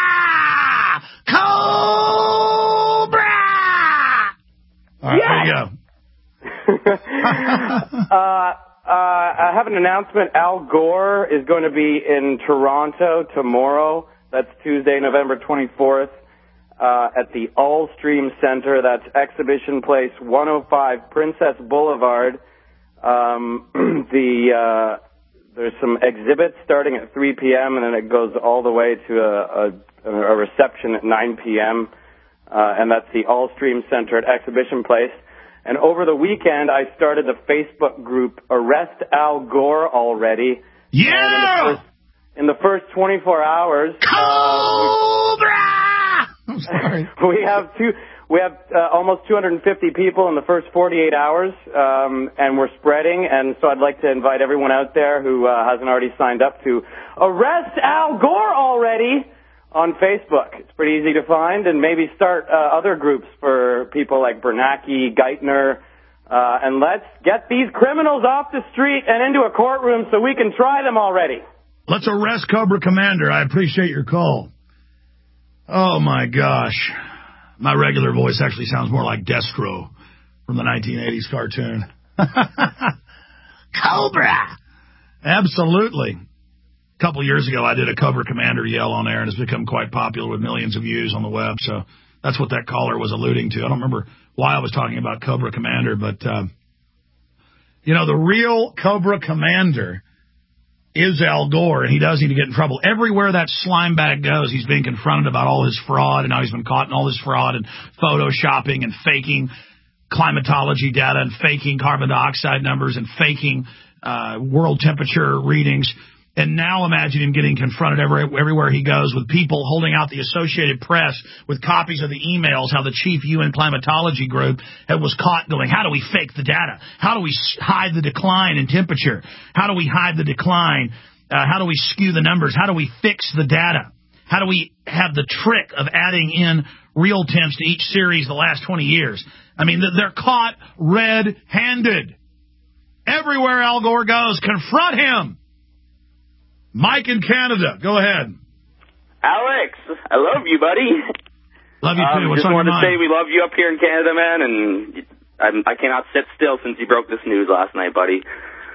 All right,
yes!
There you go.
uh, uh, I have an announcement. Al Gore is going to be in Toronto tomorrow. That's Tuesday, November twenty-fourth, uh, at the Allstream Center. That's Exhibition Place, one oh five Princess Boulevard. Um, the uh, there's some exhibits starting at three p.m. and then it goes all the way to a, a, a reception at nine p.m. Uh, and that's the Allstream Center at Exhibition Place. And over the weekend, I started the Facebook group Arrest Al Gore already.
Yeah!
And in the first, in the first twenty-four hours,
Cobra!
Uh, we,
I'm sorry.
we have two. We have uh, almost two hundred fifty people in the first forty-eight hours, um, and we're spreading. And so I'd like to invite everyone out there who uh, hasn't already signed up to Arrest Al Gore already on Facebook. It's pretty easy to find, and maybe start uh, other groups for people like Bernanke, Geithner, uh, and let's get these criminals off the street and into a courtroom so we can try them already.
Let's arrest Cobra Commander. I appreciate your call. Oh, my gosh. My regular voice actually sounds more like Destro from the nineteen eighties cartoon. Cobra! Absolutely. A couple years ago, I did a Cobra Commander yell on air, and it's become quite popular with millions of views on the web. So that's what that caller was alluding to. I don't remember why I was talking about Cobra Commander, but, uh, you know, the real Cobra Commander is Al Gore, and he does need to get in trouble. Everywhere that slime bag goes, he's being confronted about all his fraud, and now he's been caught in all this fraud and photoshopping and faking climatology data and faking carbon dioxide numbers and faking uh, world temperature readings. And now imagine him getting confronted every, everywhere he goes with people holding out the Associated Press with copies of the emails, how the chief U N climatology group had, was caught going, how do we fake the data? How do we hide the decline in temperature? How do we hide the decline? Uh, how do we skew the numbers? How do we fix the data? How do we have the trick of adding in real temps to each series the last twenty years? I mean, they're caught red-handed. Everywhere Al Gore goes, confront him. Mike in Canada, go ahead.
Alex, I love you, buddy.
Love you too.
Um,
What's
just
on your
wanted
mind?
to say we love you up here in Canada, man, and I'm, I cannot sit still since you broke this news last night, buddy.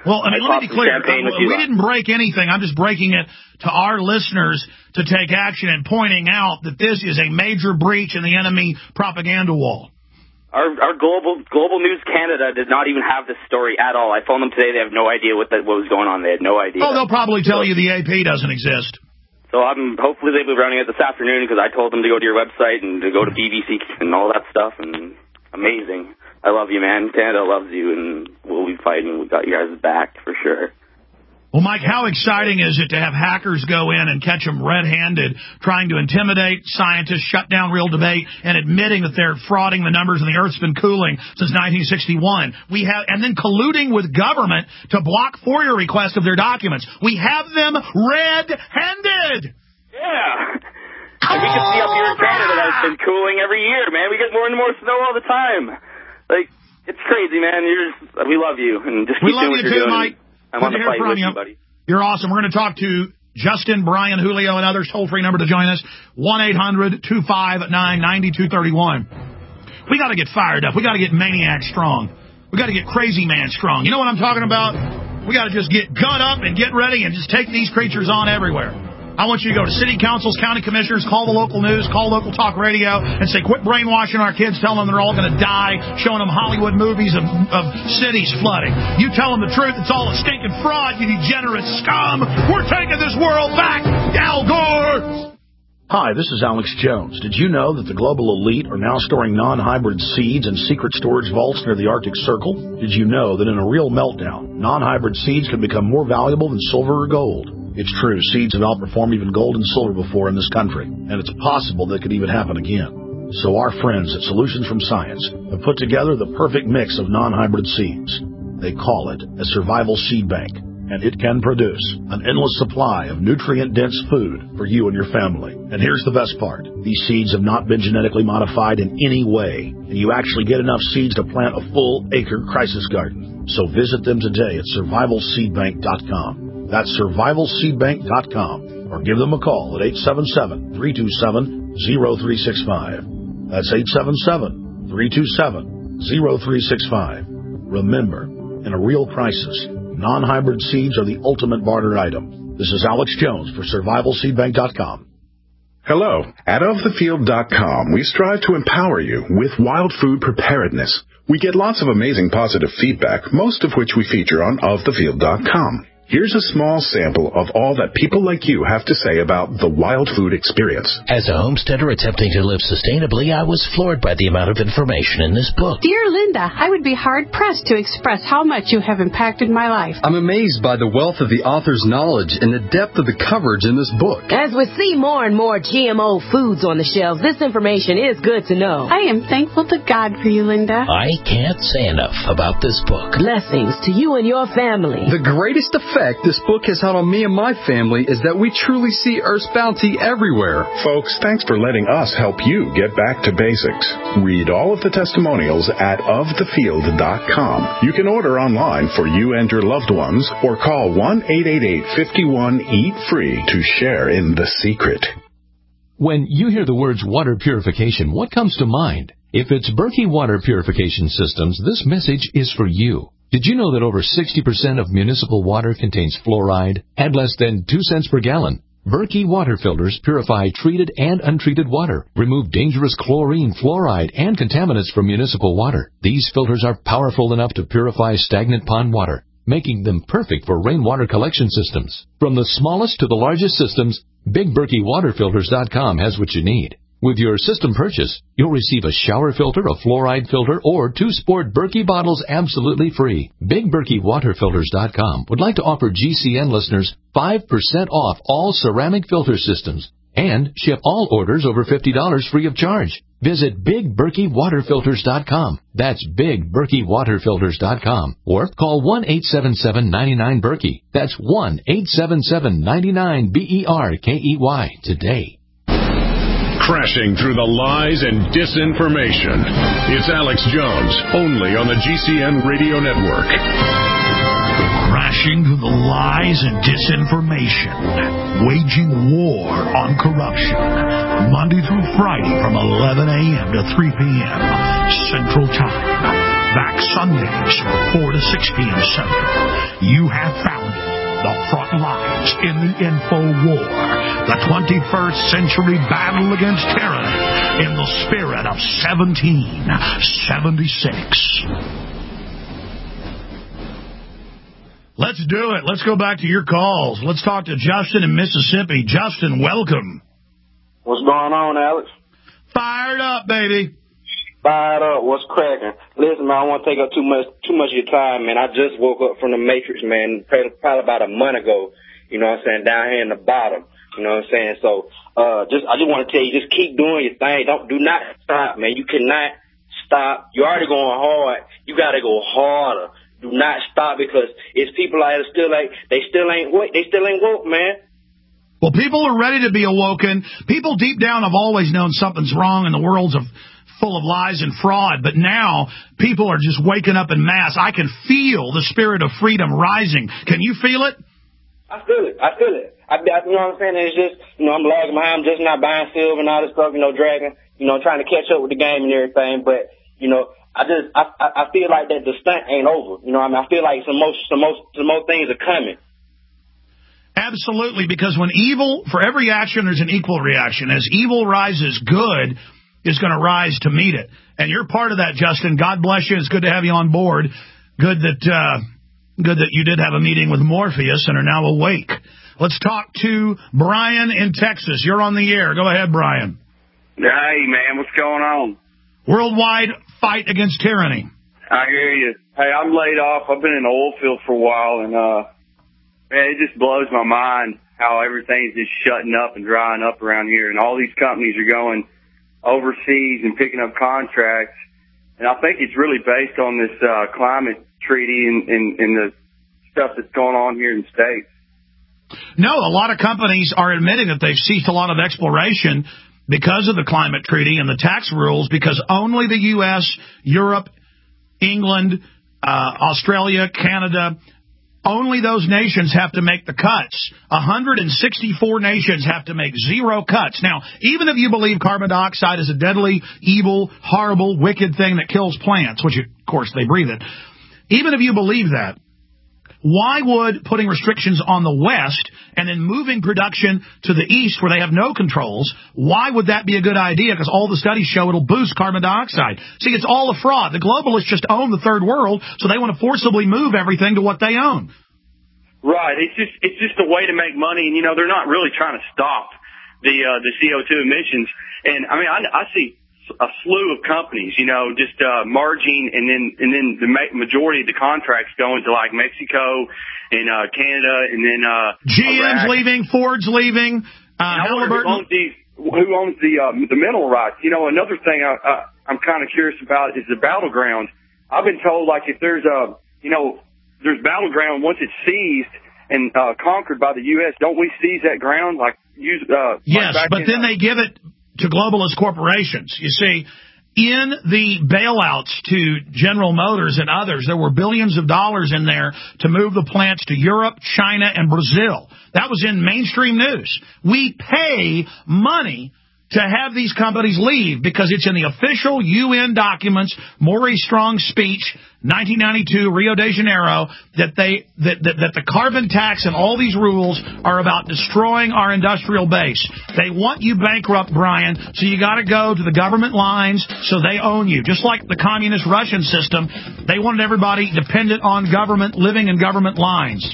Well, I mean,
I
let me be clear.
Champagne with
We
you.
didn't break anything. I'm just breaking it to our listeners to take action and pointing out that this is a major breach in the enemy propaganda wall.
Our, our global global news Canada did not even have this story at all. I phoned them today. They have no idea what that, what was going on. They had no idea.
Oh, they'll probably tell you the A P doesn't exist.
So I'm hopefully they'll be running it this afternoon because I told them to go to your website and to go to B B C and all that stuff. And amazing. I love you, man. Canada loves you, and we'll be fighting. We got you guys back for sure.
Well, Mike, how exciting is it to have hackers go in and catch them red-handed, trying to intimidate scientists, shut down real debate, and admitting that they're frauding the numbers and the Earth's been cooling since nineteen sixty-one. We have, and then colluding with government to block FOIA requests of their documents. We have them red-handed.
Yeah. And we can see up here in Canada that it's been cooling every year, man. We get more and more snow all the time. Like, it's crazy, man. You're just, we love you, and just keep
we love
doing what
you
you're
too,
doing.
Mike.
I'm on the
Good to hear
fight
from
with
you.
you, buddy.
You're awesome. We're going to talk to Justin, Brian, Julio, and others. Toll-free number to join us, one eight hundred two five nine nine two three one. We got to get fired up. We got to get maniac strong. We got to get crazy man strong. You know what I'm talking about? We got to just get gun up and get ready and just take these creatures on everywhere. I want you to go to city councils, county commissioners, call the local news, call local talk radio, and say, quit brainwashing our kids, telling them they're all going to die, showing them Hollywood movies of, of cities flooding. You tell them the truth, it's all a stinking fraud, you degenerate scum. We're taking this world back, Al Gore!
Hi, this is Alex Jones. Did you know that the global elite are now storing non-hybrid seeds in secret storage vaults near the Arctic Circle? Did you know that in a real meltdown, non-hybrid seeds can become more valuable than silver or gold? It's true, seeds have outperformed even gold and silver before in this country, and it's possible that could even happen again. So our friends at Solutions from Science have put together the perfect mix of non-hybrid seeds. They call it a survival seed bank, and it can produce an endless supply of nutrient-dense food for you and your family. And here's the best part. These seeds have not been genetically modified in any way, and you actually get enough seeds to plant a full-acre crisis garden. So visit them today at survival seed bank dot com. That's survival seed bank dot com, or give them a call at eight seven seven, three two seven, zero three six five. That's eight seven seven, three two seven, zero three six five. Remember, in a real crisis, non-hybrid seeds are the ultimate barter item. This is Alex Jones for survival seed bank dot com.
Hello. At of the field dot com, we strive to empower you with wild food preparedness. We get lots of amazing positive feedback, most of which we feature on of the field dot com. Here's a small sample of all that people like you have to say about the wild food experience.
As a homesteader attempting to live sustainably, I was floored by the amount of information in this book.
Dear Linda, I would be hard-pressed to express how much you have impacted my life.
I'm amazed by the wealth of the author's knowledge and the depth of the coverage in this book.
As we see more and more G M O foods on the shelves, this information is good to know.
I am thankful to God for you, Linda.
I can't say enough about this book.
Blessings to you and your family.
The greatest effect this book has had on me and my family is that we truly see Earth's bounty everywhere.
Folks, thanks for letting us help you get back to basics. Read all of the testimonials at of the field dot com. You can order online for you and your loved ones, or call one eight eight eight, five one, eat free to share in the secret.
When you hear the words water purification, what comes to mind? If it's Berkey Water Purification Systems, this message is for you. Did you know that over sixty percent of municipal water contains fluoride at less than two cents per gallon? Berkey water filters purify treated and untreated water, remove dangerous chlorine, fluoride, and contaminants from municipal water. These filters are powerful enough to purify stagnant pond water, making them perfect for rainwater collection systems. From the smallest to the largest systems, Big Berkey Water Filters dot com has what you need. With your system purchase, you'll receive a shower filter, a fluoride filter, or two sport Berkey bottles absolutely free. Big Berkey Water Filters dot com would like to offer G C N listeners five percent off all ceramic filter systems and ship all orders over fifty dollars free of charge. Visit Big Berkey Water Filters dot com. That's Big Berkey Water Filters dot com. Or call one eight seven seven, nine nine, Berkey. That's one eight seven seven, nine nine, B E R K E Y today.
Crashing through the lies and disinformation. It's Alex Jones, only on the G C N Radio Network.
Crashing through the lies and disinformation. Waging war on corruption. Monday through Friday from eleven a.m. to three p.m. Central Time. back Sundays, four to six p.m. Central. You have found it. The front lines in the info war. The twenty-first century battle against tyranny in the spirit of seventeen seventy-six. Let's do it. Let's go back to your calls. Let's talk to Justin in Mississippi. Justin, welcome.
What's going on, Alex?
Fired up, baby.
Fired up. What's cracking? Listen, man, I don't want to take up too much too much of your time, man. I just woke up from the Matrix, man, probably about a month ago. You know what I'm saying? Down here in the bottom. You know what I'm saying? So, uh, just I just want to tell you, just keep doing your thing. Don't do not stop, man. You cannot stop. You're already going hard. You got to go harder. Do not stop, because it's people out there still like they still ain't woke. They still ain't woke, man.
Well, people are ready to be awoken. People deep down have always known something's wrong in the worlds of full of lies and fraud, but now people are just waking up in mass. I can feel the spirit of freedom rising. Can you feel it?
I feel it. I feel it. I, I, you know what I'm saying? It's just, you know, I'm lagging behind. I'm just not buying silver and all this stuff, you know, dragging, you know, trying to catch up with the game and everything. But, you know, I just, I, I feel like that the stunt ain't over. You know what I mean? I feel like some more, some more, some more things are coming.
Absolutely, because when evil, for every action, there's an equal reaction. As evil rises, good is going to rise to meet it. And you're part of that, Justin. God bless you. It's good to have you on board. Good that uh, good that you did have a meeting with Morpheus and are now awake. Let's talk to Brian in Texas. You're on the air. Go ahead, Brian.
Hey, man, what's going on?
Worldwide fight against tyranny.
I hear you. Hey, I'm laid off. I've been in the oil field for a while, and uh, man, it just blows my mind how everything's just shutting up and drying up around here, and all these companies are going overseas and picking up contracts. And I think it's really based on this uh, climate treaty and, and, and the stuff that's going on here in the States.
No, a lot of companies are admitting that they've ceased a lot of exploration because of the climate treaty and the tax rules, because only the U S, Europe, England, uh, Australia, Canada, only those nations have to make the cuts. one hundred sixty-four nations have to make zero cuts. Now, even if you believe carbon dioxide is a deadly, evil, horrible, wicked thing that kills plants, which, of course, they breathe it, even if you believe that, why would putting restrictions on the West and then moving production to the East where they have no controls, why would that be a good idea? Because all the studies show it'll boost carbon dioxide. See, it's all a fraud. The globalists just own the third world, so they want to forcibly move everything to what they own.
Right. It's just it's just a way to make money, and, you know, they're not really trying to stop the uh, the C O two emissions. And, I mean, I, I see a slew of companies, you know, just uh, merging, and then and then the ma- majority of the contracts going to, like, Mexico and uh, Canada, and then uh,
G M's
Iraq.
leaving, Ford's leaving, uh, Halliburton.
Who owns, these, who owns the uh, the mineral rights? You know, another thing I, I, I'm kind of curious about is the battleground. I've been told, like, if there's a, you know, there's battleground, once it's seized and uh, conquered by the U S, don't we seize that ground? Like, use uh,
yes,
like
but then they give it to globalist corporations. You see, in the bailouts to General Motors and others, there were billions of dollars in there to move the plants to Europe, China, and Brazil. That was in mainstream news. We pay money to have these companies leave because it's in the official U N documents, Maurice Strong's speech, nineteen ninety-two, Rio de Janeiro, that they that, that, that the carbon tax and all these rules are about destroying our industrial base. They want you bankrupt, Brian, so you got to go to the government lines so they own you. Just like the communist Russian system, they wanted everybody dependent on government, living in government lines.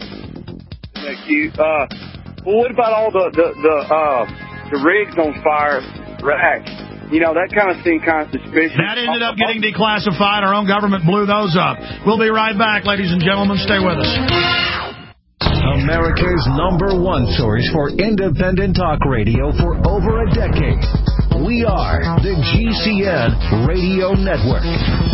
Thank you. Uh, well, what about all the the the, uh, the rigs on fire, Iraq? You know, that kind of seemed kind of suspicious.
That ended up getting declassified. Our own government blew those up. We'll be right back, ladies and gentlemen. Stay with us.
America's number one source for independent talk radio for over a decade. We are the G C N Radio Network.